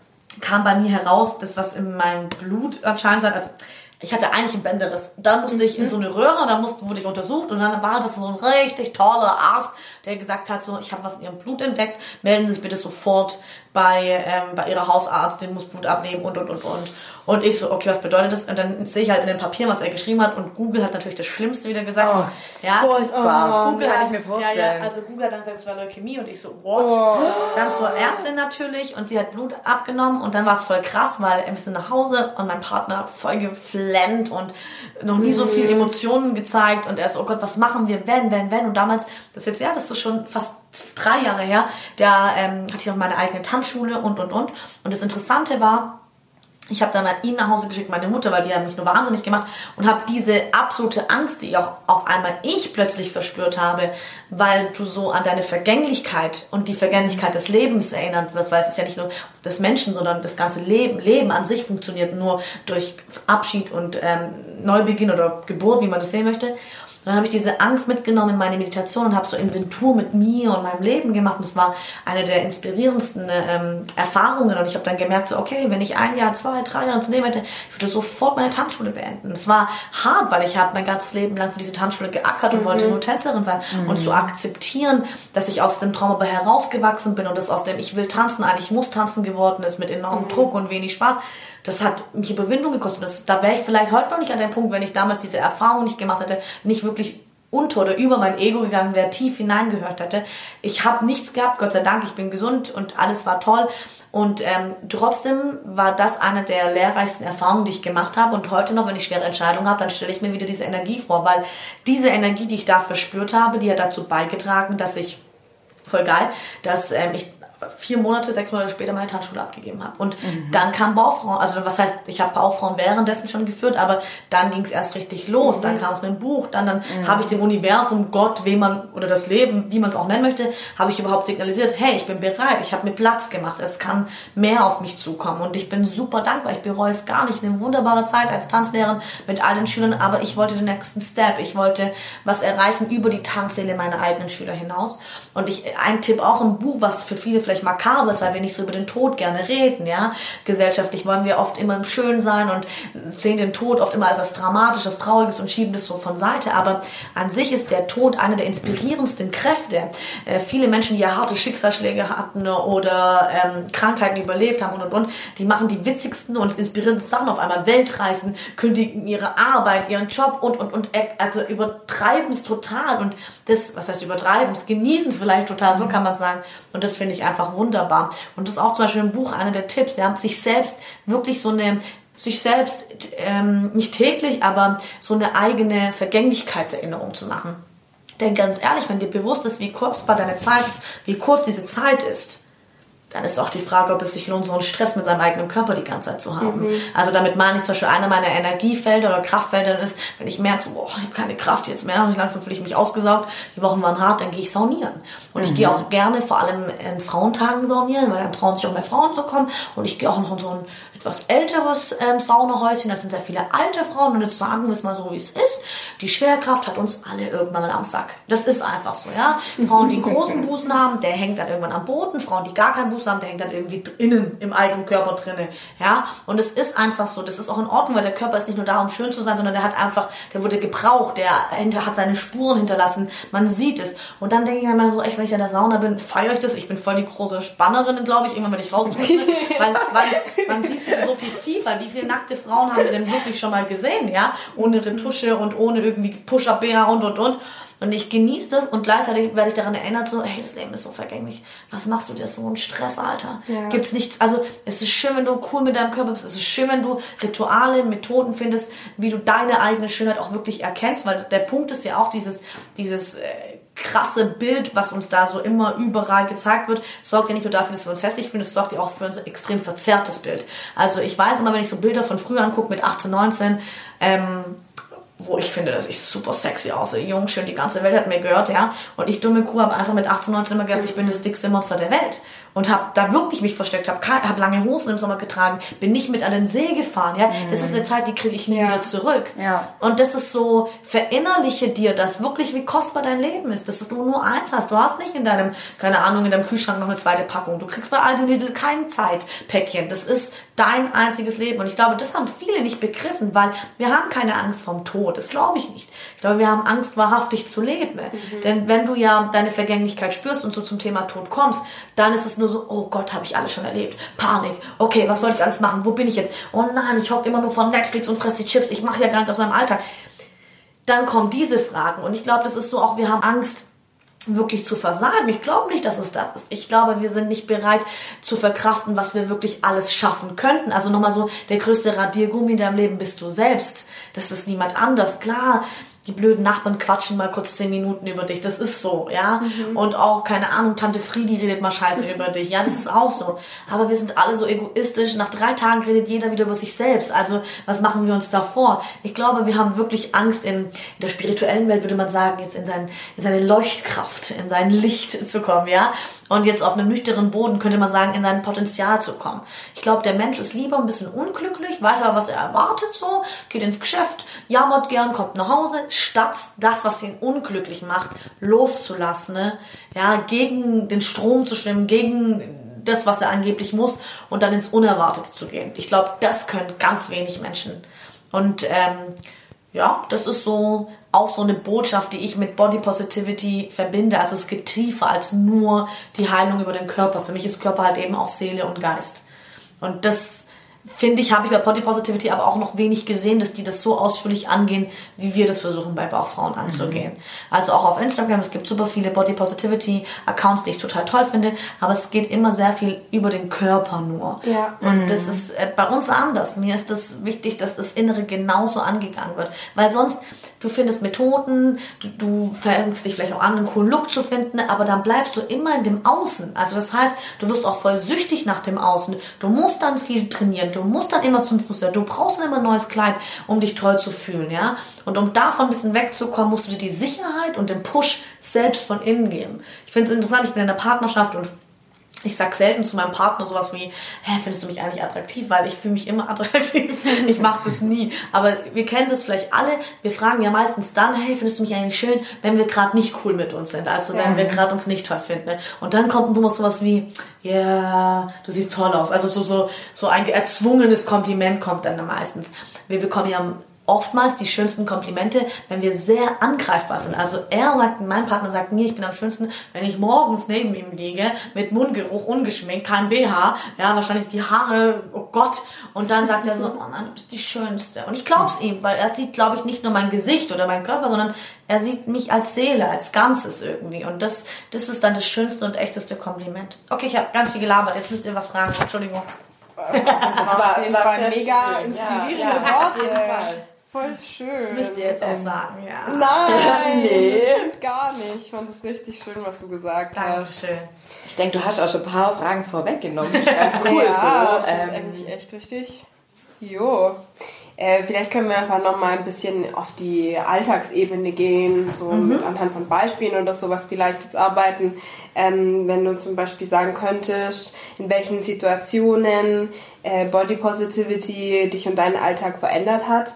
kam bei mir heraus, das was in meinem Blut anscheinend sein, also ich hatte eigentlich ein Bänderriss. Dann musste ich in so eine Röhre und dann musste, wurde ich untersucht und dann war das so ein richtig toller Arzt, der gesagt hat, so, ich habe was in Ihrem Blut entdeckt, melden Sie sich bitte sofort bei, ähm, bei Ihrer Hausarzt, den muss Blut abnehmen und, und, und, und. Und ich so, okay, was bedeutet das? Und dann sehe ich halt in den Papieren, was er geschrieben hat und Google hat natürlich das Schlimmste wieder gesagt. Oh, ja, furchtbar. Google kann hat, ich mir vorstellen. Ja, ja, also Google hat dann gesagt, es war Leukämie und ich so, what? Oh. Dann zur Ärztin natürlich und sie hat Blut abgenommen und dann war es voll krass, weil wir sind nach Hause und mein Partner voll geflennt und noch nie so viel Emotionen gezeigt und er so, oh Gott, was machen wir, wenn, wenn, wenn? Und damals, das jetzt, ja, das ist schon fast drei Jahre her, da ähm, hatte ich noch meine eigene Tanzschule und, und, und. Und das Interessante war, ich habe dann mal ihn nach Hause geschickt, meine Mutter, weil die hat mich nur wahnsinnig gemacht und habe diese absolute Angst, die auch auf einmal ich plötzlich verspürt habe, weil du so an deine Vergänglichkeit und die Vergänglichkeit des Lebens erinnert wirst, weil es ist ja nicht nur des Menschen, sondern das ganze Leben. Leben an sich funktioniert nur durch Abschied und ähm, Neubeginn oder Geburt, wie man das sehen möchte. Dann habe ich diese Angst mitgenommen in meine Meditation und habe so Inventur mit mir und meinem Leben gemacht. Und das war eine der inspirierendsten ähm, Erfahrungen. Und ich habe dann gemerkt, so okay, wenn ich ein Jahr, zwei, drei Jahre zu nehmen hätte, ich würde sofort meine Tanzschule beenden. Es war hart, weil ich habe mein ganzes Leben lang für diese Tanzschule geackert und mhm. wollte nur Tänzerin sein. Mhm. Und zu akzeptieren, dass ich aus dem Traum aber herausgewachsen bin und das aus dem ich will tanzen, eigentlich muss tanzen geworden ist mit enormem mhm. Druck und wenig Spaß. Das hat mich Überwindung gekostet. Das, da wäre ich vielleicht heute noch nicht an dem Punkt, wenn ich damals diese Erfahrung nicht gemacht hätte, nicht wirklich unter oder über mein Ego gegangen wäre, tief hineingehört hätte. Ich habe nichts gehabt, Gott sei Dank, ich bin gesund und alles war toll. Und ähm, trotzdem war das eine der lehrreichsten Erfahrungen, die ich gemacht habe. Und heute noch, wenn ich schwere Entscheidungen habe, dann stelle ich mir wieder diese Energie vor, weil diese Energie, die ich da verspürt habe, die hat dazu beigetragen, dass ich, voll geil, dass ähm, ich vier Monate, sechs Monate später meine Tanzschule abgegeben habe. Und mhm. dann kam Baufrauen, also was heißt, ich habe Baufrauen währenddessen schon geführt, aber dann ging es erst richtig los. Mhm. Dann kam es mit dem Buch, dann, dann mhm. habe ich dem Universum, Gott, wie man, oder das Leben, wie man es auch nennen möchte, habe ich überhaupt signalisiert, hey, ich bin bereit, ich habe mir Platz gemacht, es kann mehr auf mich zukommen und ich bin super dankbar, ich bereue es gar nicht. Eine wunderbare Zeit als Tanzlehrerin mit all den Schülern, aber ich wollte den nächsten Step, ich wollte was erreichen über die Tanzseele meiner eigenen Schüler hinaus. Und ich, ein Tipp auch im Buch, was für viele vielleicht vielleicht makaber ist, weil wir nicht so über den Tod gerne reden, ja. Gesellschaftlich wollen wir oft immer im Schön sein und sehen den Tod oft immer als etwas Dramatisches, Trauriges und schieben das so von Seite. Aber an sich ist der Tod eine der inspirierendsten Kräfte. Äh, viele Menschen, die ja harte Schicksalsschläge hatten oder ähm, Krankheiten überlebt haben und und und, die machen die witzigsten und inspirierendsten Sachen auf einmal. Weltreisen, kündigen ihre Arbeit, ihren Job und und und, also übertreiben es total und das, was heißt übertreiben, es genießen es vielleicht total, so kann man sagen. Und das finde ich einfach wunderbar. Und das ist auch zum Beispiel im Buch einer der Tipps, ja, sich selbst wirklich so eine sich selbst ähm, nicht täglich, aber so eine eigene Vergänglichkeitserinnerung zu machen. Denn ganz ehrlich, wenn dir bewusst ist, wie kostbar deine Zeit ist, wie kurz diese Zeit ist, dann ist auch die Frage, ob es sich lohnt, so einen Stress mit seinem eigenen Körper die ganze Zeit zu haben. Mhm. Also damit meine ich zum Beispiel, einer meiner Energiefelder oder Kraftfelder ist, wenn ich merke, so, boah, ich habe keine Kraft jetzt mehr und langsam fühle ich mich ausgesaugt, die Wochen waren hart, dann gehe ich saunieren. Und mhm. ich gehe auch gerne vor allem in Frauentagen saunieren, weil dann trauen sich auch mehr Frauen zu kommen. Und ich gehe auch noch in so ein etwas älteres ähm, Saunahäuschen, das sind sehr viele alte Frauen und jetzt sagen wir es mal so, wie es ist. Die Schwerkraft hat uns alle irgendwann mal am Sack. Das ist einfach so, ja. Frauen, die großen Busen haben, der hängt dann irgendwann am Boden. Frauen, die gar keinen Busen haben, der hängt dann irgendwie drinnen, im eigenen Körper drinnen, ja. Und es ist einfach so, das ist auch in Ordnung, weil der Körper ist nicht nur da, um schön zu sein, sondern der hat einfach, der wurde gebraucht, der hat seine Spuren hinterlassen, man sieht es. Und dann denke ich mir mal so, echt, wenn ich in der Sauna bin, feiere ich das. Ich bin voll die große Spannerin, glaube ich, irgendwann, wenn ich rausschmisse, weil, weil man sieht so viel Vielfalt. Wie viele nackte Frauen haben wir denn wirklich schon mal gesehen, ja? Ohne Retusche und ohne irgendwie Push-Up-Bärer und, und, und. Und ich genieße das und gleichzeitig werde ich daran erinnert, so, hey, das Leben ist so vergänglich. Was machst du dir so einen Stress, Alter? Ja. Gibt's nichts, also, es ist schön, wenn du cool mit deinem Körper bist. Es ist schön, wenn du Rituale, Methoden findest, wie du deine eigene Schönheit auch wirklich erkennst, weil der Punkt ist ja auch dieses, dieses, äh, krasse Bild, was uns da so immer überall gezeigt wird, sorgt ja nicht nur dafür, dass wir uns hässlich fühlen, es sorgt ja auch für ein extrem verzerrtes Bild. Also ich weiß immer, wenn ich so Bilder von früher angucke mit achtzehn, neunzehn, ähm, wo ich finde, dass ich super sexy aussehe, jung, schön, die ganze Welt hat mir gehört, ja, und ich dumme Kuh habe einfach mit achtzehn, neunzehn immer gedacht, ich bin das dickste Monster der Welt und habe da wirklich mich versteckt, habe hab lange Hosen im Sommer getragen, bin nicht mit an den See gefahren, ja, mhm. das ist eine Zeit, die kriege ich nie ja. wieder zurück ja. und das ist so, verinnerliche dir das wirklich, wie kostbar dein Leben ist, dass du nur eins hast, du hast nicht in deinem, keine Ahnung, in deinem Kühlschrank noch eine zweite Packung, du kriegst bei Aldi und Lidl kein Zeitpäckchen, das ist dein einziges Leben und ich glaube, das haben viele nicht begriffen, weil wir haben keine Angst vorm Tod, das glaube ich nicht. Ich glaube, wir haben Angst, wahrhaftig zu leben. Mhm. Denn wenn du ja deine Vergänglichkeit spürst und so zum Thema Tod kommst, dann ist es nur so, oh Gott, habe ich alles schon erlebt. Panik. Okay, was wollte ich alles machen? Wo bin ich jetzt? Oh nein, ich hocke immer nur von Netflix und fresse die Chips. Ich mache ja gar nichts aus meinem Alltag. Dann kommen diese Fragen. Und ich glaube, das ist so auch, wir haben Angst, wirklich zu versagen. Ich glaube nicht, dass es das ist. Ich glaube, wir sind nicht bereit zu verkraften, was wir wirklich alles schaffen könnten. Also nochmal so, der größte Radiergummi in deinem Leben bist du selbst. Das ist niemand anders. Klar, die blöden Nachbarn quatschen mal kurz zehn Minuten über dich. Das ist so, ja. Mhm. Und auch, keine Ahnung, Tante Friedi redet mal Scheiße über dich. Ja, das ist auch so. Aber wir sind alle so egoistisch. Nach drei Tagen redet jeder wieder über sich selbst. Also, was machen wir uns da vor? Ich glaube, wir haben wirklich Angst, in, in der spirituellen Welt, würde man sagen, jetzt in, sein, in seine Leuchtkraft, in sein Licht zu kommen, ja. Und jetzt auf einem nüchternen Boden könnte man sagen, in sein Potenzial zu kommen. Ich glaube, der Mensch ist lieber ein bisschen unglücklich, weiß aber, was er erwartet, so, geht ins Geschäft, jammert gern, kommt nach Hause, statt das, was ihn unglücklich macht, loszulassen, ne? Ja, gegen den Strom zu schwimmen, gegen das, was er angeblich muss und dann ins Unerwartete zu gehen. Ich glaube, das können ganz wenig Menschen. Und ähm, ja, das ist so auch so eine Botschaft, die ich mit Body Positivity verbinde. Also es geht tiefer als nur die Heilung über den Körper. Für mich ist Körper halt eben auch Seele und Geist. Und das, finde ich, habe ich bei Body Positivity aber auch noch wenig gesehen, dass die das so ausführlich angehen, wie wir das versuchen bei Bauchfrauen anzugehen. Mhm. Also auch auf Instagram, es gibt super viele Body Positivity Accounts, die ich total toll finde, aber es geht immer sehr viel über den Körper nur. Ja. Und mhm. das ist äh, bei uns anders. Mir ist das wichtig, dass das Innere genauso angegangen wird, weil sonst, du findest Methoden, du, du versuchst dich vielleicht auch an, einen coolen Look zu finden, aber dann bleibst du immer in dem Außen. Also das heißt, du wirst auch voll süchtig nach dem Außen. Du musst dann viel trainieren. Du musst dann immer zum Friseur. Du brauchst dann immer ein neues Kleid, um dich toll zu fühlen, ja. Und um davon ein bisschen wegzukommen, musst du dir die Sicherheit und den Push selbst von innen geben. Ich finde es interessant, ich bin in einer Partnerschaft und ich sag selten zu meinem Partner sowas wie, hä, findest du mich eigentlich attraktiv? Weil ich fühle mich immer attraktiv. Ich mache das nie. Aber wir kennen das vielleicht alle. Wir fragen ja meistens dann, hey, findest du mich eigentlich schön, wenn wir gerade nicht cool mit uns sind. Also wenn ja. wir gerade uns nicht toll finden. Und dann kommt immer sowas wie, ja, yeah, du siehst toll aus. Also so, so, so ein erzwungenes Kompliment kommt dann meistens. Wir bekommen ja oftmals die schönsten Komplimente, wenn wir sehr angreifbar sind. Also er sagt, mein Partner sagt mir, ich bin am schönsten, wenn ich morgens neben ihm liege, mit Mundgeruch, ungeschminkt, kein B H, ja, wahrscheinlich die Haare, oh Gott. Und dann sagt er so, oh nein, du bist die Schönste. Und ich glaub's ihm, weil er sieht, glaube ich, nicht nur mein Gesicht oder meinen Körper, sondern er sieht mich als Seele, als Ganzes irgendwie. Und das, das ist dann das schönste und echteste Kompliment. Okay, ich habe ganz viel gelabert, jetzt müsst ihr was fragen. Entschuldigung. Das war auf jeden Fall mega inspirierende ja, ja, Worte. Voll schön. Das müsst ihr jetzt auch sagen, ja. Nein, nee. Das stimmt gar nicht. Ich fand es richtig schön, was du gesagt Dankeschön. hast. Dankeschön. Ich denke, du hast auch schon ein paar Fragen vorweggenommen. Das ist ganz cool ja, so. Das ist Ähm, eigentlich echt richtig. Jo. Äh, vielleicht können wir einfach noch mal ein bisschen auf die Alltagsebene gehen, so mhm. mit, anhand von Beispielen oder sowas vielleicht jetzt arbeiten. Ähm, wenn du zum Beispiel sagen könntest, in welchen Situationen äh, Body Positivity dich und deinen Alltag verändert hat.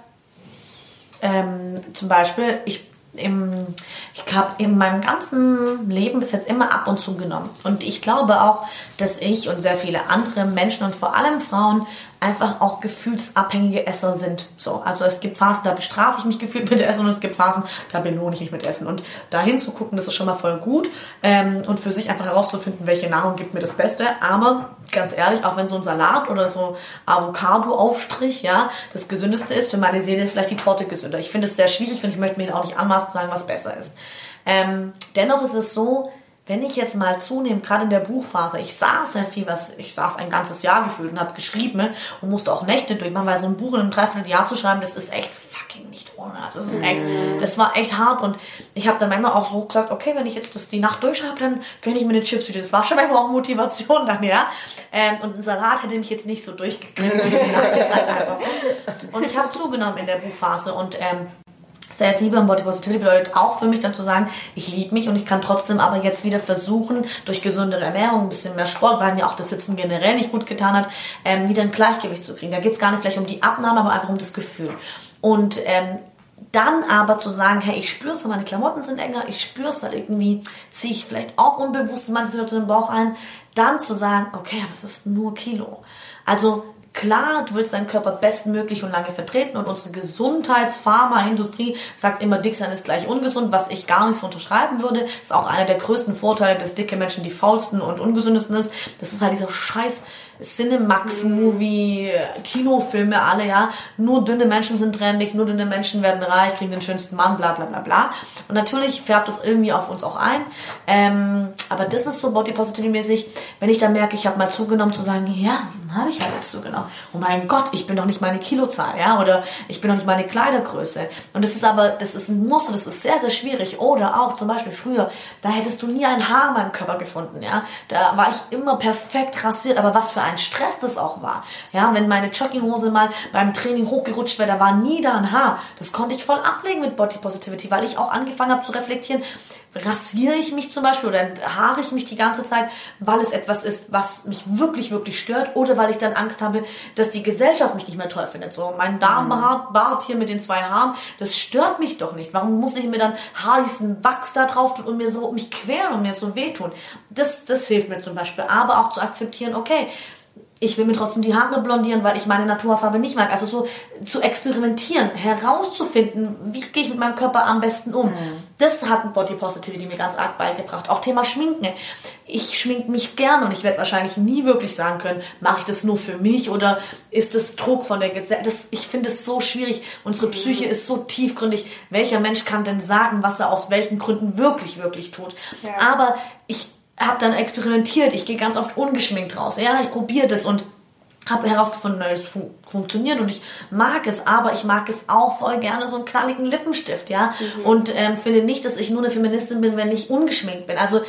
Ähm, zum Beispiel, ich, im, ich habe in meinem ganzen Leben bis jetzt immer ab und zu genommen. Und ich glaube auch, dass ich und sehr viele andere Menschen und vor allem Frauen einfach auch gefühlsabhängige Esser sind. So, also es gibt Phasen, da bestrafe ich mich gefühlt mit Essen und es gibt Phasen, da belohne ich mich mit Essen. Und da hinzugucken, das ist schon mal voll gut. Ähm, und für sich einfach herauszufinden, welche Nahrung gibt mir das Beste. Aber ganz ehrlich, auch wenn so ein Salat oder so Avocado-Aufstrich, ja, das Gesündeste ist, für meine Seele ist vielleicht die Torte gesünder. Ich finde es sehr schwierig und ich möchte mir auch nicht anmaßen zu sagen, was besser ist. Ähm, dennoch ist es so, wenn ich jetzt mal zunehmend, gerade in der Buchphase, ich saß sehr viel, was ich saß ein ganzes Jahr gefühlt und habe geschrieben und musste auch Nächte durchmachen, weil so ein Buch in einem Dreivierteljahr zu schreiben, das ist echt fucking nicht ohne. Also das ist echt, das war echt hart und ich habe dann manchmal auch so gesagt, okay, wenn ich jetzt das die Nacht durchschreibe, dann gönne ich mir eine Chips-Tüte. Das war schon manchmal auch Motivation dann, ja. Ähm, und ein Salat hätte mich jetzt nicht so durchgekriegt durch die Nacht. Ist halt einfach so. Und ich habe zugenommen in der Buchphase und ähm, Selbstliebe und Body Positivity bedeutet auch für mich dann zu sagen, ich liebe mich und ich kann trotzdem aber jetzt wieder versuchen, durch gesündere Ernährung, ein bisschen mehr Sport, weil mir auch das Sitzen generell nicht gut getan hat, ähm, wieder ein Gleichgewicht zu kriegen. Da geht es gar nicht vielleicht um die Abnahme, aber einfach um das Gefühl. Und ähm, dann aber zu sagen, hey, ich spüre es, weil meine Klamotten sind enger, ich spüre es, weil irgendwie ziehe ich vielleicht auch unbewusst in manche Situationen den Bauch ein, dann zu sagen, okay, aber es ist nur Kilo. Also klar, du willst deinen Körper bestmöglich und lange vertreten und unsere Gesundheitspharmaindustrie sagt immer, dick sein ist gleich ungesund, was ich gar nicht so unterschreiben würde. Ist auch einer der größten Vorteile, dass dicke Menschen die faulsten und ungesündesten ist. Das ist halt dieser scheiß Cinemax-Movie, Kinofilme alle, ja. Nur dünne Menschen sind trendig, nur dünne Menschen werden reich, kriegen den schönsten Mann, bla bla bla bla. Und natürlich färbt das irgendwie auf uns auch ein. Ähm, aber das ist so Body Positivity-mäßig, wenn ich dann merke, ich habe mal zugenommen, zu sagen, ja, habe ich halt jetzt zugenommen. Oh mein Gott, ich bin doch nicht meine Kilozahl, ja, oder ich bin doch nicht meine Kleidergröße. Und das ist aber, das ist ein Muss und das ist sehr, sehr schwierig. Oder auch zum Beispiel früher, da hättest du nie ein Haar in meinem Körper gefunden, ja. Da war ich immer perfekt rasiert, aber was für ein Stress das auch war. Ja, wenn meine Jogginghose mal beim Training hochgerutscht wäre, da war nie da ein Haar. Das konnte ich voll ablegen mit Body Positivity, weil ich auch angefangen habe zu reflektieren, rasiere ich mich zum Beispiel oder haare ich mich die ganze Zeit, weil es etwas ist, was mich wirklich, wirklich stört oder weil ich dann Angst habe, dass die Gesellschaft mich nicht mehr toll findet. So mein Darmbart hier mit den zwei Haaren, das stört mich doch nicht. Warum muss ich mir dann haarigsten Wachs da drauf tun und mir so mich queren und mir so wehtun? Das, das hilft mir zum Beispiel. Aber auch zu akzeptieren, okay, ich will mir trotzdem die Haare blondieren, weil ich meine Naturfarbe nicht mag. Also so zu experimentieren, herauszufinden, wie gehe ich mit meinem Körper am besten um. Mhm. Das hat Body Positivity mir ganz arg beigebracht. Auch Thema Schminken. Ich schminke mich gerne und ich werde wahrscheinlich nie wirklich sagen können, mache ich das nur für mich oder ist das Druck von der Gesellschaft? Ich finde es so schwierig. Unsere Psyche ist so tiefgründig. Welcher Mensch kann denn sagen, was er aus welchen Gründen wirklich, wirklich tut? Ja. Aber ich habe dann experimentiert, ich gehe ganz oft ungeschminkt raus. Ja, ich probiere das und habe herausgefunden, es fun- funktioniert und ich mag es, aber ich mag es auch voll gerne, so einen knalligen Lippenstift, ja. Mhm. Und ähm, finde nicht, dass ich nur eine Feministin bin, wenn ich ungeschminkt bin. Also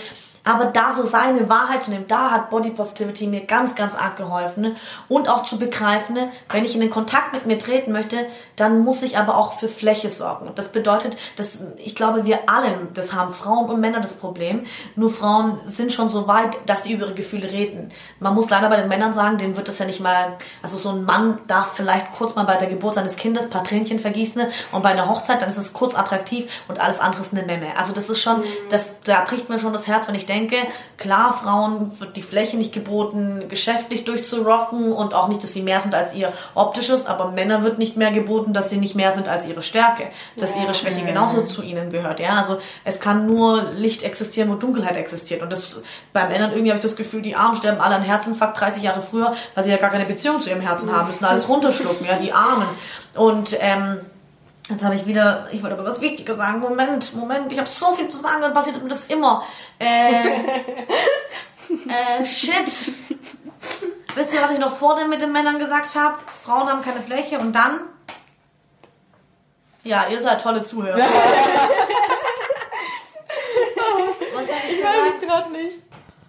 Aber da so seine Wahrheit zu nehmen, da hat Body Positivity mir ganz, ganz arg geholfen. Ne? Und auch zu begreifen, ne? Wenn ich in den Kontakt mit mir treten möchte, dann muss ich aber auch für Fläche sorgen. Das bedeutet, dass ich glaube, wir alle, das haben Frauen und Männer das Problem, nur Frauen sind schon so weit, dass sie über ihre Gefühle reden. Man muss leider bei den Männern sagen, denen wird das ja nicht mal, also so ein Mann darf vielleicht kurz mal bei der Geburt seines Kindes ein paar Tränchen vergießen, ne? Und bei einer Hochzeit, dann ist es kurz attraktiv und alles andere ist eine Memme. Also das ist schon, das, da bricht mir schon das Herz, wenn ich denke, denke, klar, Frauen wird die Fläche nicht geboten, geschäftlich durchzurocken und auch nicht, dass sie mehr sind als ihr Optisches, aber Männern wird nicht mehr geboten, dass sie nicht mehr sind als ihre Stärke, dass ja. ihre Schwäche genauso zu ihnen gehört. Ja, also es kann nur Licht existieren, wo Dunkelheit existiert. Und das bei Männern irgendwie habe ich das Gefühl, die Armen sterben alle an Herzinfarkt dreißig Jahre früher, weil sie ja gar keine Beziehung zu ihrem Herzen haben, müssen alles runterschlucken, ja, die Armen. Und ähm, jetzt habe ich wieder, ich wollte aber was Wichtiges sagen. Moment, Moment, ich habe so viel zu sagen, dann passiert mir das immer. Äh, äh, shit. Wisst ihr, was ich noch vor dem mit den Männern gesagt habe? Frauen haben keine Fläche und dann? Ja, ihr seid tolle Zuhörer. Was habe ich, ich gesagt? Ich weiß gerade nicht.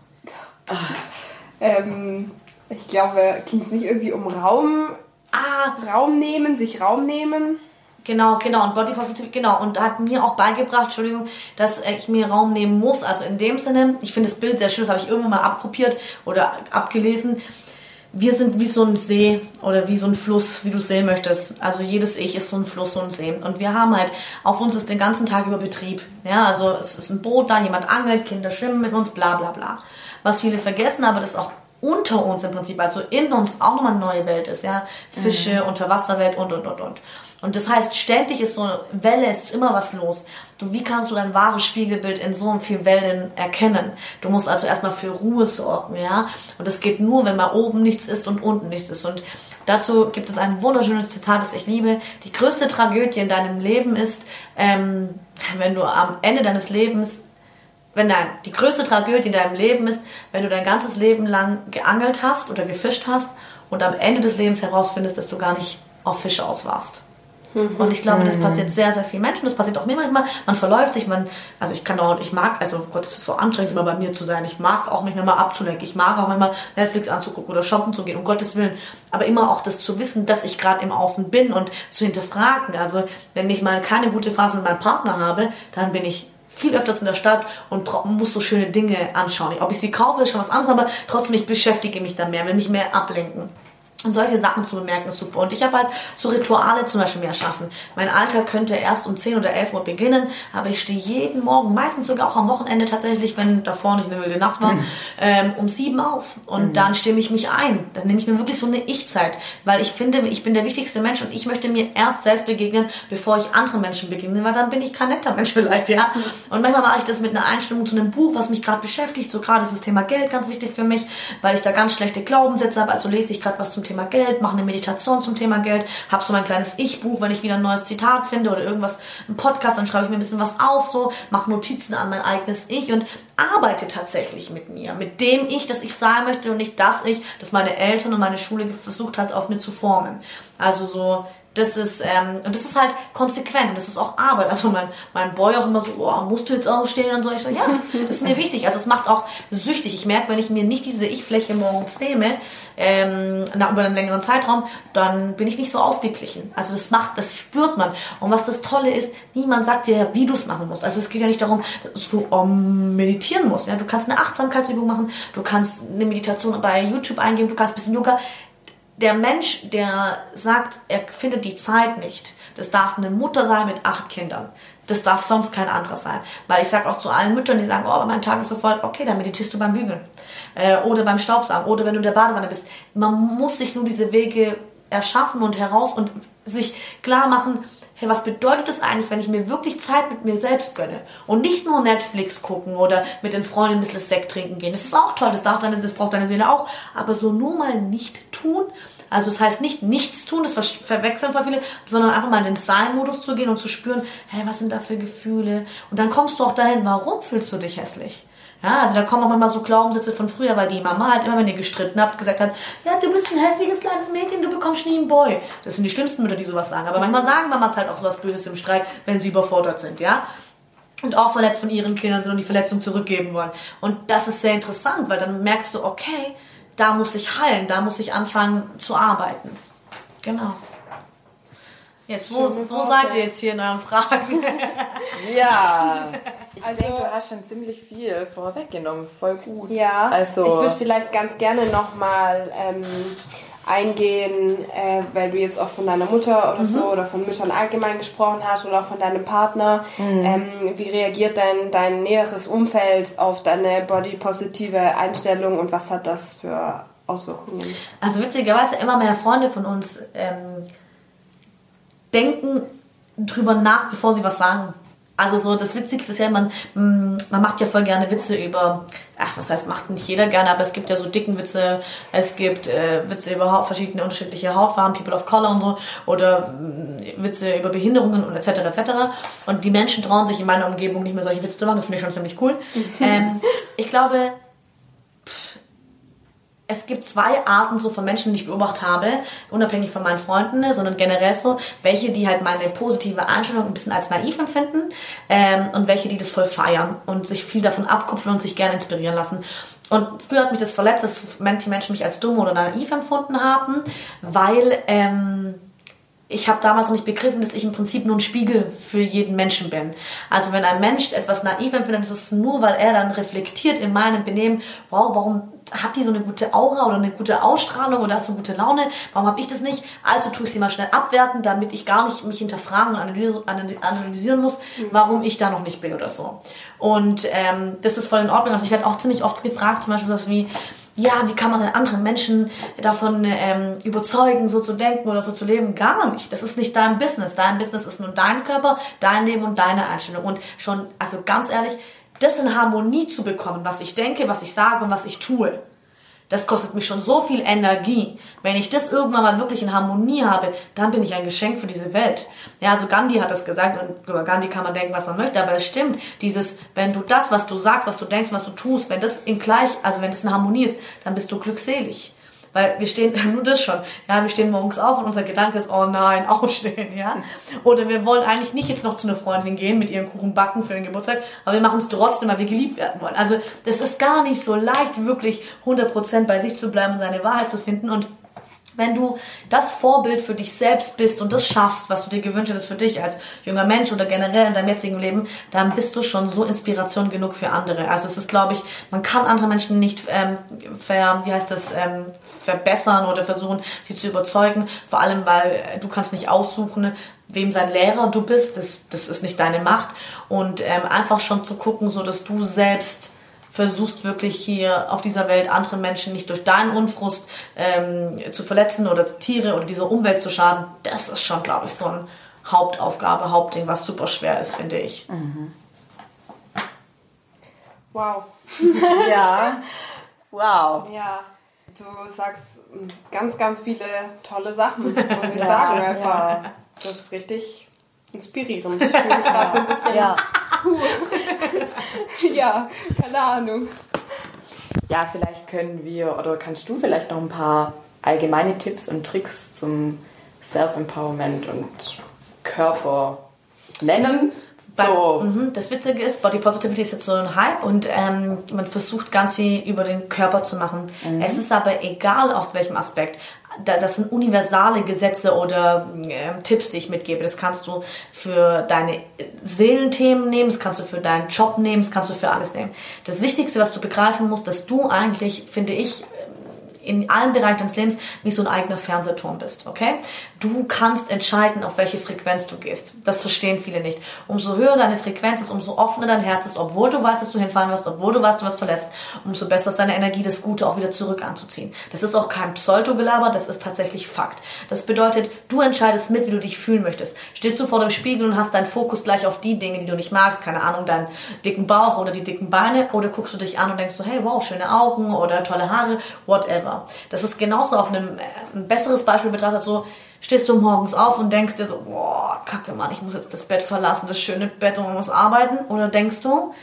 Ähm, ich glaube, ging es nicht irgendwie um Raum, ah. Raum nehmen, sich Raum nehmen? Genau, genau, und Body Positive, genau, und hat mir auch beigebracht, Entschuldigung, dass ich mir Raum nehmen muss, also in dem Sinne, ich finde das Bild sehr schön, das habe ich irgendwann mal abkopiert oder abgelesen, wir sind wie so ein See oder wie so ein Fluss, wie du es sehen möchtest, also jedes Ich ist so ein Fluss, so ein See, und wir haben halt, auf uns ist den ganzen Tag über Betrieb, ja, also es ist ein Boot da, jemand angelt, Kinder schwimmen mit uns, bla bla bla, was viele vergessen, aber das auch unter uns im Prinzip, also in uns auch nochmal eine neue Welt ist, ja, Fische, mhm. Unterwasserwelt und, und, und, und. Und das heißt, ständig ist so eine Welle, es ist immer was los. Du, wie kannst du dein wahres Spiegelbild in so vielen Wellen erkennen? Du musst also erstmal für Ruhe sorgen, ja. Und das geht nur, wenn mal oben nichts ist und unten nichts ist. Und dazu gibt es ein wunderschönes Zitat, das ich liebe. Die größte Tragödie in deinem Leben ist, ähm, wenn du am Ende deines Lebens Wenn nein, die größte Tragödie in deinem Leben ist, wenn du dein ganzes Leben lang geangelt hast oder gefischt hast und am Ende des Lebens herausfindest, dass du gar nicht auf Fische aus warst. Mhm. Und ich glaube, das passiert sehr, sehr vielen Menschen. Das passiert auch mir manchmal. Man verläuft sich, man, also ich kann auch, ich mag, also Gott, es ist so anstrengend, immer bei mir zu sein. Ich mag auch manchmal mal abzulenken. Ich mag auch manchmal Netflix anzugucken oder shoppen zu gehen, um Gottes Willen. Aber immer auch das zu wissen, dass ich gerade im Außen bin und zu hinterfragen. Also wenn ich mal keine gute Phase mit meinem Partner habe, dann bin ich viel öfters in der Stadt und muss so schöne Dinge anschauen. Ob ich sie kaufe, ist schon was anderes, aber trotzdem, ich beschäftige mich da mehr, will mich mehr ablenken. Und solche Sachen zu bemerken ist super. Und ich habe halt so Rituale zum Beispiel mehr schaffen. Mein Alltag könnte erst um zehn oder elf Uhr beginnen, aber ich stehe jeden Morgen, meistens sogar auch am Wochenende tatsächlich, wenn davor nicht eine wilde Nacht war, mhm. ähm, um sieben auf. Und mhm. dann stimme ich mich ein. Dann nehme ich mir wirklich so eine Ich-Zeit. Weil ich finde, ich bin der wichtigste Mensch und ich möchte mir erst selbst begegnen, bevor ich anderen Menschen begegne, weil dann bin ich kein netter Mensch vielleicht, ja. Mhm. Und manchmal mache ich das mit einer Einstimmung zu einem Buch, was mich gerade beschäftigt. So gerade ist das Thema Geld ganz wichtig für mich, weil ich da ganz schlechte Glaubenssätze habe. Also lese ich gerade was zum Thema Geld, mache eine Meditation zum Thema Geld, habe so mein kleines Ich-Buch, wenn ich wieder ein neues Zitat finde oder irgendwas, ein Podcast, dann schreibe ich mir ein bisschen was auf, so, mache Notizen an mein eigenes Ich und arbeite tatsächlich mit mir, mit dem Ich, das ich sein möchte und nicht das Ich, das meine Eltern und meine Schule versucht hat, aus mir zu formen. Also so, das ist, ähm, und das ist halt konsequent und das ist auch Arbeit. Also mein, mein Boy auch immer so, oh, musst du jetzt aufstehen? Und so, ich so, ja, das ist mir wichtig. Also es macht auch süchtig. Ich merke, wenn ich mir nicht diese Ich-Fläche morgens nehme, ähm, nach, über einen längeren Zeitraum, dann bin ich nicht so ausgeglichen. Also das macht, das spürt man. Und was das Tolle ist, niemand sagt dir, wie du es machen musst. Also es geht ja nicht darum, dass du um, meditieren musst. Ja? Du kannst eine Achtsamkeitsübung machen, du kannst eine Meditation bei YouTube eingeben, du kannst ein bisschen Yoga. Der Mensch, der sagt, er findet die Zeit nicht, das darf eine Mutter sein mit acht Kindern. Das darf sonst kein anderer sein. Weil ich sage auch zu allen Müttern, die sagen, oh, aber mein Tag ist so voll, okay, dann meditierst du beim Bügeln. Äh, oder beim Staubsaugen. Oder wenn du in der Badewanne bist. Man muss sich nur diese Wege erschaffen und heraus und sich klar machen, hey, was bedeutet das eigentlich, wenn ich mir wirklich Zeit mit mir selbst gönne? Und nicht nur Netflix gucken oder mit den Freunden ein bisschen Sekt trinken gehen. Das ist auch toll, das, darf deine, das braucht deine Seele auch. Aber so nur mal nicht tun. Also das heißt nicht nichts tun, das verwechseln voll viele, sondern einfach mal in den Sein-Modus zu gehen und zu spüren, hey, was sind da für Gefühle? Und dann kommst du auch dahin, warum fühlst du dich hässlich? Ja, also da kommen auch manchmal so Glaubenssätze von früher, weil die Mama halt immer, wenn ihr gestritten habt, gesagt hat, ja, du bist ein hässliches kleines Mädchen, du bekommst nie einen Boy. Das sind die schlimmsten Mütter, die sowas sagen. Aber manchmal sagen Mamas halt auch sowas Böses im Streit, wenn sie überfordert sind, ja. und auch verletzt von ihren Kindern sind und die Verletzung zurückgeben wollen. Und das ist sehr interessant, weil dann merkst du, okay, da muss ich heilen, da muss ich anfangen zu arbeiten. Genau. Jetzt, wo, wo seid ihr jetzt hier in euren Fragen? Ja, ich also, denke, du hast schon ziemlich viel vorweggenommen, voll gut. Ja, also, ich würde vielleicht ganz gerne nochmal ähm, eingehen, äh, weil du jetzt auch von deiner Mutter oder mhm. so oder von Müttern allgemein gesprochen hast oder auch von deinem Partner. Mhm. Ähm, wie reagiert dein, dein näheres Umfeld auf deine bodypositive Einstellung und was hat das für Auswirkungen? Also witzigerweise immer mehr Freunde von uns ähm, denken drüber nach, bevor sie was sagen. Also so das Witzigste ist ja, man, man macht ja voll gerne Witze über, ach was heißt, macht nicht jeder gerne, aber es gibt ja so dicken Witze, es gibt äh, Witze über verschiedene unterschiedliche Hautfarben, People of Color und so, oder äh, Witze über Behinderungen und et cetera et cetera. Und die Menschen trauen sich in meiner Umgebung nicht mehr solche Witze zu machen, das finde ich schon ziemlich cool. ähm, ich glaube, es gibt zwei Arten so von Menschen, die ich beobachtet habe, unabhängig von meinen Freunden, sondern generell so, welche, die halt meine positive Einstellung ein bisschen als naiv empfinden ähm, und welche, die das voll feiern und sich viel davon abkupfen und sich gerne inspirieren lassen. Und früher hat mich das verletzt, dass manche Menschen mich als dumm oder naiv empfunden haben, weil ähm, ich habe damals noch nicht begriffen, dass ich im Prinzip nur ein Spiegel für jeden Menschen bin. Also wenn ein Mensch etwas naiv empfindet, ist es nur, weil er dann reflektiert in meinem Benehmen, wow, warum hat die so eine gute Aura oder eine gute Ausstrahlung oder hat so gute Laune, warum habe ich das nicht? Also tue ich sie mal schnell abwerten, damit ich gar nicht mich hinterfragen und analysieren muss, warum ich da noch nicht bin oder so. Und ähm, das ist voll in Ordnung. Also ich werde auch ziemlich oft gefragt, zum Beispiel sowas wie, ja, wie kann man denn andere Menschen davon ähm, überzeugen, so zu denken oder so zu leben? Gar nicht. Das ist nicht dein Business. Dein Business ist nur dein Körper, dein Leben und deine Einstellung. Und schon, also ganz ehrlich, das in Harmonie zu bekommen, was ich denke, was ich sage und was ich tue, das kostet mich schon so viel Energie. Wenn ich das irgendwann mal wirklich in Harmonie habe, dann bin ich ein Geschenk für diese Welt. Ja, also Gandhi hat das gesagt und über Gandhi kann man denken, was man möchte, aber es stimmt. Dieses, wenn du das, was du sagst, was du denkst, was du tust, wenn das in gleich, also wenn das in Harmonie ist, dann bist du glückselig. Weil wir stehen, nur das schon, ja, wir stehen morgens auf und unser Gedanke ist, oh nein, aufstehen, ja. Oder wir wollen eigentlich nicht jetzt noch zu einer Freundin gehen, mit ihren Kuchen backen für den Geburtstag, aber wir machen es trotzdem, weil wir geliebt werden wollen. Also das ist gar nicht so leicht, wirklich hundert Prozent bei sich zu bleiben und seine Wahrheit zu finden. Und wenn du das Vorbild für dich selbst bist und das schaffst, was du dir gewünscht hättest für dich als junger Mensch oder generell in deinem jetzigen Leben, dann bist du schon so Inspiration genug für andere. Also es ist, glaube ich, man kann andere Menschen nicht ähm, ver, wie heißt das, ähm, verbessern oder versuchen, sie zu überzeugen. Vor allem, weil du kannst nicht aussuchen, wem sein Lehrer du bist. Das, das ist nicht deine Macht. Und ähm, einfach schon zu gucken, so dass du selbst versuchst wirklich hier auf dieser Welt andere Menschen nicht durch deinen Unfrust ähm, zu verletzen oder Tiere oder dieser Umwelt zu schaden, das ist schon, glaube ich, so eine Hauptaufgabe, Hauptding, was super schwer ist, finde ich. Mhm. Wow. Ja. Wow. Ja, du sagst ganz, ganz viele tolle Sachen, muss ich sagen. Einfach. Ja. Das ist richtig inspirierend. Ich fühle mich gerade so ein bisschen... Ja. Ja, keine Ahnung. Ja, vielleicht können wir, oder kannst du vielleicht noch ein paar allgemeine Tipps und Tricks zum Self-Empowerment und Körper nennen? So. Das Witzige ist, Body Positivity ist jetzt so ein Hype und ähm, man versucht ganz viel über den Körper zu machen. Mhm. Es ist aber egal, aus welchem Aspekt. Das sind universale Gesetze oder äh, Tipps, die ich mitgebe. Das kannst du für deine Seelenthemen nehmen, das kannst du für deinen Job nehmen, das kannst du für alles nehmen. Das Wichtigste, was du begreifen musst, dass du eigentlich, finde ich, in allen Bereichen deines Lebens wie so ein eigener Fernsehturm bist, okay? Du kannst entscheiden, auf welche Frequenz du gehst. Das verstehen viele nicht. Umso höher deine Frequenz ist, umso offener dein Herz ist, obwohl du weißt, dass du hinfallen wirst, obwohl du weißt, du wirst verletzt, umso besser ist deine Energie, das Gute auch wieder zurück anzuziehen. Das ist auch kein Pseudogelaber, das ist tatsächlich Fakt. Das bedeutet, du entscheidest mit, wie du dich fühlen möchtest. Stehst du vor dem Spiegel und hast deinen Fokus gleich auf die Dinge, die du nicht magst, keine Ahnung, deinen dicken Bauch oder die dicken Beine, oder guckst du dich an und denkst so, hey, wow, schöne Augen oder tolle Haare, whatever. Das ist genauso auf einem, ein besseres Beispiel betrachtet, so stehst du morgens auf und denkst dir so, boah, kacke Mann, ich muss jetzt das Bett verlassen, das schöne Bett und man muss arbeiten. Oder denkst du,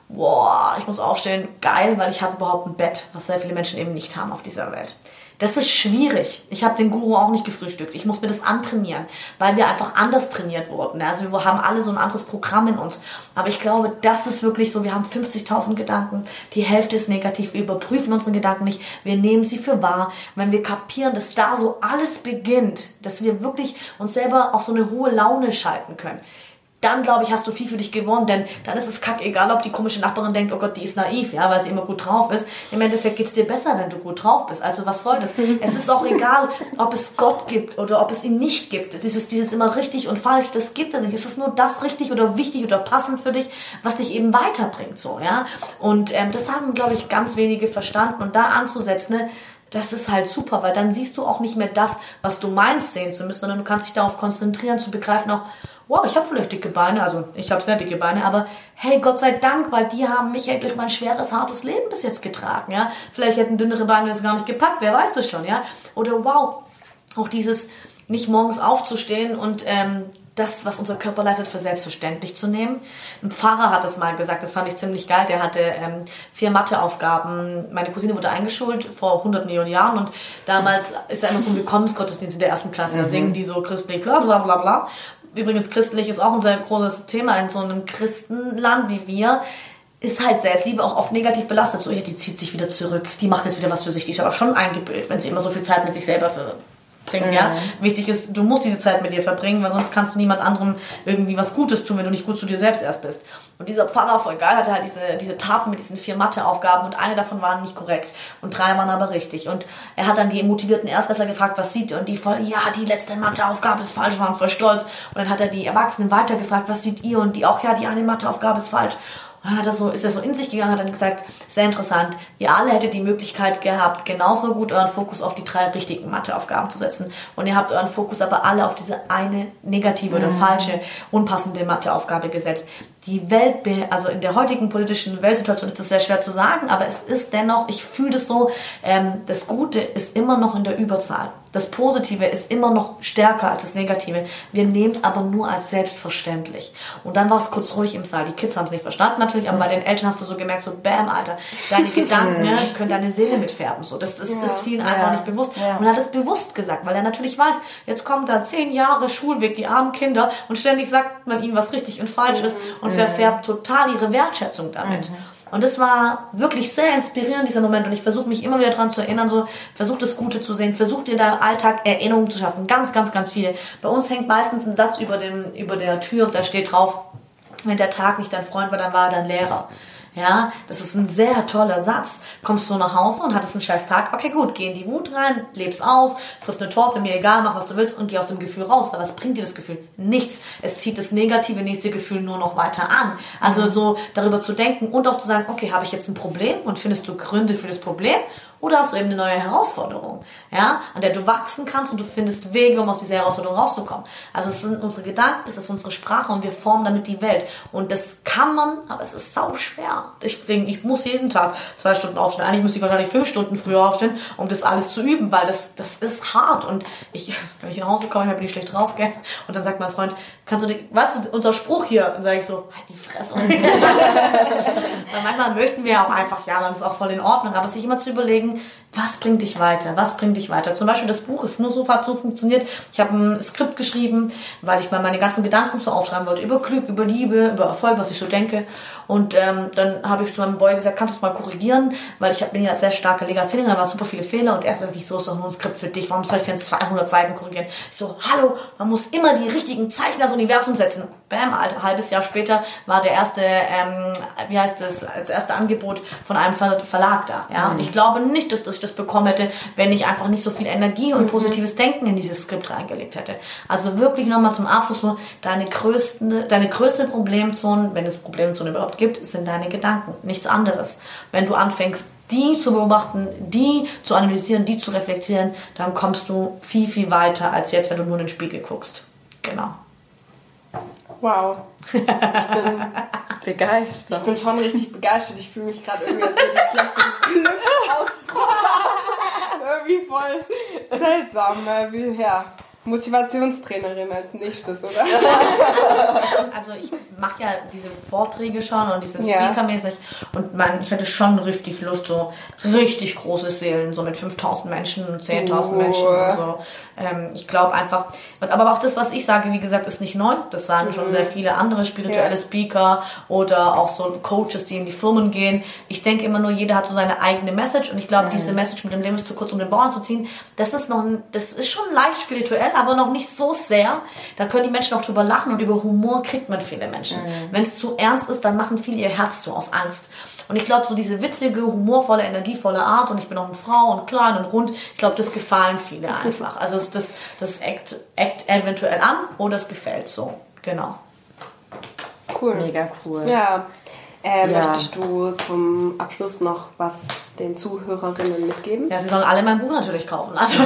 boah, ich muss aufstehen, geil, weil ich habe überhaupt ein Bett, was sehr viele Menschen eben nicht haben auf dieser Welt. Das ist schwierig. Ich habe den Guru auch nicht gefrühstückt. Ich muss mir das antrainieren, weil wir einfach anders trainiert wurden. Also wir haben alle so ein anderes Programm in uns. Aber ich glaube, das ist wirklich so, wir haben fünfzigtausend Gedanken. Die Hälfte ist negativ. Wir überprüfen unsere Gedanken nicht. Wir nehmen sie für wahr. Wenn wir kapieren, dass da so alles beginnt, dass wir wirklich uns selber auf so eine hohe Laune schalten können, dann, glaube ich, hast du viel für dich gewonnen, denn dann ist es kack, egal ob die komische Nachbarin denkt, oh Gott, die ist naiv, ja, weil sie immer gut drauf ist. Im Endeffekt geht's dir besser, wenn du gut drauf bist. Also was soll das? Es ist auch egal, ob es Gott gibt oder ob es ihn nicht gibt. Dieses, dieses immer richtig und falsch, das gibt es nicht. Es ist nur das richtig oder wichtig oder passend für dich, was dich eben weiterbringt, so, ja. Und ähm, das haben, glaube ich, ganz wenige verstanden. Und da anzusetzen, ne, das ist halt super, weil dann siehst du auch nicht mehr das, was du meinst sehen zu müssen, sondern du kannst dich darauf konzentrieren, zu begreifen auch, wow, ich habe vielleicht dicke Beine, also ich habe sehr dicke Beine, aber hey, Gott sei Dank, weil die haben mich halt durch mein schweres, hartes Leben bis jetzt getragen, ja. Vielleicht hätten dünnere Beine das gar nicht gepackt, wer weiß das schon, ja. Oder wow, auch dieses nicht morgens aufzustehen und ähm, das, was unser Körper leistet, für selbstverständlich zu nehmen. Ein Pfarrer hat das mal gesagt, das fand ich ziemlich geil, der hatte ähm, vier Matheaufgaben. Meine Cousine wurde eingeschult vor hundert Millionen Jahren und damals ist ja immer so ein Willkommensgottesdienst in der ersten Klasse, da singen die so christlich bla bla bla bla. Übrigens, christlich ist auch ein sehr großes Thema in so einem Christenland wie wir. Ist halt Selbstliebe auch oft negativ belastet. So, ja, die zieht sich wieder zurück, die macht jetzt wieder was für sich. Die ist aber schon eingebildet, wenn sie immer so viel Zeit mit sich selber verbringt. Mhm. Ja? Wichtig ist, du musst diese Zeit mit dir verbringen, weil sonst kannst du niemand anderem irgendwie was Gutes tun, wenn du nicht gut zu dir selbst erst bist. Und dieser Pfarrer, voll geil, hatte halt diese, diese Tafel mit diesen vier Matheaufgaben und eine davon waren nicht korrekt und drei waren aber richtig. Und er hat dann die motivierten Erstklässler gefragt, was sieht ihr? Und die voll, ja, die letzte Matheaufgabe ist falsch, waren voll stolz. Und dann hat er die Erwachsenen weitergefragt, was seht ihr? Und die auch, ja, die eine Matheaufgabe ist falsch. Und dann hat er so, ist er so in sich gegangen, hat dann gesagt, sehr interessant, ihr alle hättet die Möglichkeit gehabt, genauso gut euren Fokus auf die drei richtigen Matheaufgaben zu setzen. Und ihr habt euren Fokus aber alle auf diese eine negative oder mhm. falsche, unpassende Matheaufgabe gesetzt. Die Welt, also in der heutigen politischen Weltsituation ist das sehr schwer zu sagen, aber es ist dennoch, ich fühle das so, ähm, das Gute ist immer noch in der Überzahl. Das Positive ist immer noch stärker als das Negative. Wir nehmen es aber nur als selbstverständlich. Und dann war es kurz ruhig im Saal. Die Kids haben es nicht verstanden natürlich, aber bei den Eltern hast du so gemerkt, so bam, Alter, deine Gedanken ne, können deine Seele mitfärben. So, das das ja, ist vielen ja, einfach nicht bewusst. Ja. Und er hat es bewusst gesagt, weil er natürlich weiß, jetzt kommen da zehn Jahre Schulweg, die armen Kinder, und ständig sagt man ihnen, was richtig und falsch mhm. ist und mhm. verfärbt total ihre Wertschätzung damit. Mhm. Und das war wirklich sehr inspirierend, dieser Moment. Und ich versuche mich immer wieder daran zu erinnern, so, versuch das Gute zu sehen, versuch dir in deinem Alltag Erinnerungen zu schaffen. Ganz, ganz, ganz viele. Bei uns hängt meistens ein Satz über dem, über der Tür und da steht drauf, wenn der Tag nicht dein Freund war, dann war er dein Lehrer. Ja, das ist ein sehr toller Satz. Kommst du nach Hause und hattest einen scheiß Tag, okay gut, geh in die Wut rein, leb's aus, frisst eine Torte, mir egal, mach was du willst und geh aus dem Gefühl raus. Weil was bringt dir das Gefühl? Nichts. Es zieht das negative nächste Gefühl nur noch weiter an. Also so darüber zu denken und auch zu sagen, okay, habe ich jetzt ein Problem und findest du Gründe für das Problem? Oder hast du eben eine neue Herausforderung, ja, an der du wachsen kannst und du findest Wege, um aus dieser Herausforderung rauszukommen. Also es sind unsere Gedanken, es ist unsere Sprache und wir formen damit die Welt. Und das kann man, aber es ist sau schwer. Ich denke, ich muss jeden Tag zwei Stunden aufstehen. Eigentlich müsste ich wahrscheinlich fünf Stunden früher aufstehen, um das alles zu üben, weil das, das ist hart. Und ich, wenn ich nach Hause komme, bin ich schlecht drauf, gell? Und dann sagt mein Freund, kannst du, die, weißt du, unser Spruch hier? Und sage ich so, halt die Fresse. Weil manchmal möchten wir auch einfach, ja, dann ist auch voll in Ordnung, aber sich immer zu überlegen, was bringt dich weiter? Was bringt dich weiter? Zum Beispiel das Buch ist nur so so funktioniert. Ich habe ein Skript geschrieben, weil ich mal meine ganzen Gedanken so aufschreiben wollte. Über Glück, über Liebe, über Erfolg, was ich so denke. Und ähm, dann habe ich zu meinem Boy gesagt, kannst du es mal korrigieren? Weil ich bin ja sehr starke Legasthenin, da waren super viele Fehler. Und er so, wieso ist doch nur ein Skript für dich? Warum soll ich denn zweihundert Seiten korrigieren? Ich so, hallo, man muss immer die richtigen Zeichen ans Universum setzen. Bam, Alter, ein halbes Jahr später war der erste, ähm, wie heißt das, das erste Angebot von einem Verlag da. Ja? Mhm. Und ich glaube nicht, dass, dass ich das bekommen hätte, wenn ich einfach nicht so viel Energie und positives Denken in dieses Skript reingelegt hätte. Also wirklich nochmal zum Abschluss nur, deine größten, deine größte Problemzone, wenn es Problemzone überhaupt gibt, sind deine Gedanken. Nichts anderes. Wenn du anfängst, die zu beobachten, die zu analysieren, die zu reflektieren, dann kommst du viel, viel weiter als jetzt, wenn du nur in den Spiegel guckst. Genau. Wow. Ich bin begeistert. Ich bin schon richtig begeistert. Ich fühle mich gerade irgendwie, als würde ich gleich so einen Glücksausbruch haben. Irgendwie voll seltsam. Ne? Wie, ja. Motivationstrainerin als nächstes, oder? Also ich mache ja diese Vorträge schon und dieses Ja. Speaker-mäßig und man, ich hätte schon richtig Lust, so richtig große Seelen, so mit fünftausend Menschen und zehntausend Oh. Menschen und so. Ähm, ich glaube einfach, und, aber auch das, was ich sage, wie gesagt, ist nicht neu. Das sagen schon sehr viele andere spirituelle Ja. Speaker oder auch so Coaches, die in die Firmen gehen. Ich denke immer nur, jeder hat so seine eigene Message und ich glaube, diese Message mit dem Leben ist zu kurz, um den Bauern zu ziehen, das ist noch, das ist schon leicht spirituell, aber noch nicht so sehr. Da können die Menschen auch drüber lachen und über Humor kriegt man viele Menschen. Mhm. Wenn es zu ernst ist, dann machen viele ihr Herz zu aus Angst. Und ich glaube, so diese witzige, humorvolle, energievolle Art und ich bin auch eine Frau und klein und rund, ich glaube, das gefallen viele einfach. Also das, das, das eckt, eckt eventuell an oder es gefällt so. Genau. Cool. Mega cool. Ja. Äh, Ja. Möchtest du zum Abschluss noch was den Zuhörerinnen mitgeben? Ja, sie sollen alle mein Buch natürlich kaufen. Also,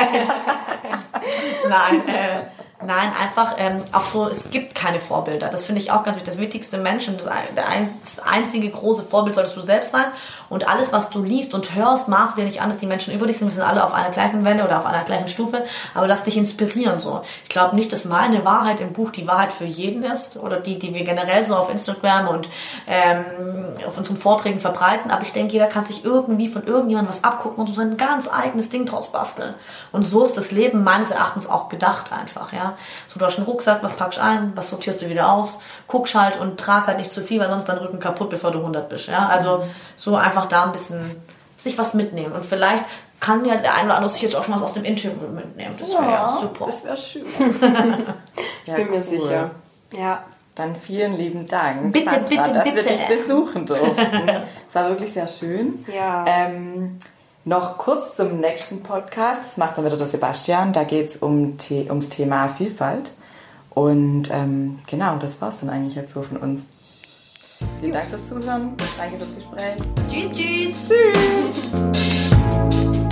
nein, äh, nein, einfach ähm, auch so, es gibt keine Vorbilder. Das finde ich auch ganz wichtig. Das wichtigste Menschen, das, der ein, das einzige große Vorbild solltest du selbst sein. Und alles, was du liest und hörst, maße dir nicht an, dass die Menschen über dich sind. Wir sind alle auf einer gleichen Welle oder auf einer gleichen Stufe. Aber lass dich inspirieren. So. Ich glaube nicht, dass meine Wahrheit im Buch die Wahrheit für jeden ist. Oder die, die wir generell so auf Instagram und ähm, auf unseren Vorträgen verbreiten. Aber ich denke, jeder kann sich irgendwie von irgendjemandem was abgucken und so sein ganz eigenes Ding draus basteln. Und so ist das Leben meines Erachtens auch gedacht einfach. Ja. So, du hast einen Rucksack, was packst du ein, was sortierst du wieder aus, guckst halt und trag halt nicht zu viel, weil sonst dein Rücken kaputt, bevor du hundert bist. Ja. Also so einfach da ein bisschen sich was mitnehmen. Und vielleicht kann ja der eine oder andere sich jetzt auch schon was aus dem Interview mitnehmen. Das wäre ja, super. Das wäre schön. Ich bin mir sicher. Ja. Dann vielen lieben Dank, Bitte, Sandra, bitte, dass bitte. wir dich besuchen durften. Es war wirklich sehr schön. Ja. Ähm, noch kurz zum nächsten Podcast. Das macht dann wieder der Sebastian. Da geht es um The- ums Thema Vielfalt. Und ähm, genau, das war es dann eigentlich jetzt so von uns. Vielen Dank fürs Zuhören. Danke fürs Gespräch. Tschüss, tschüss. Tschüss.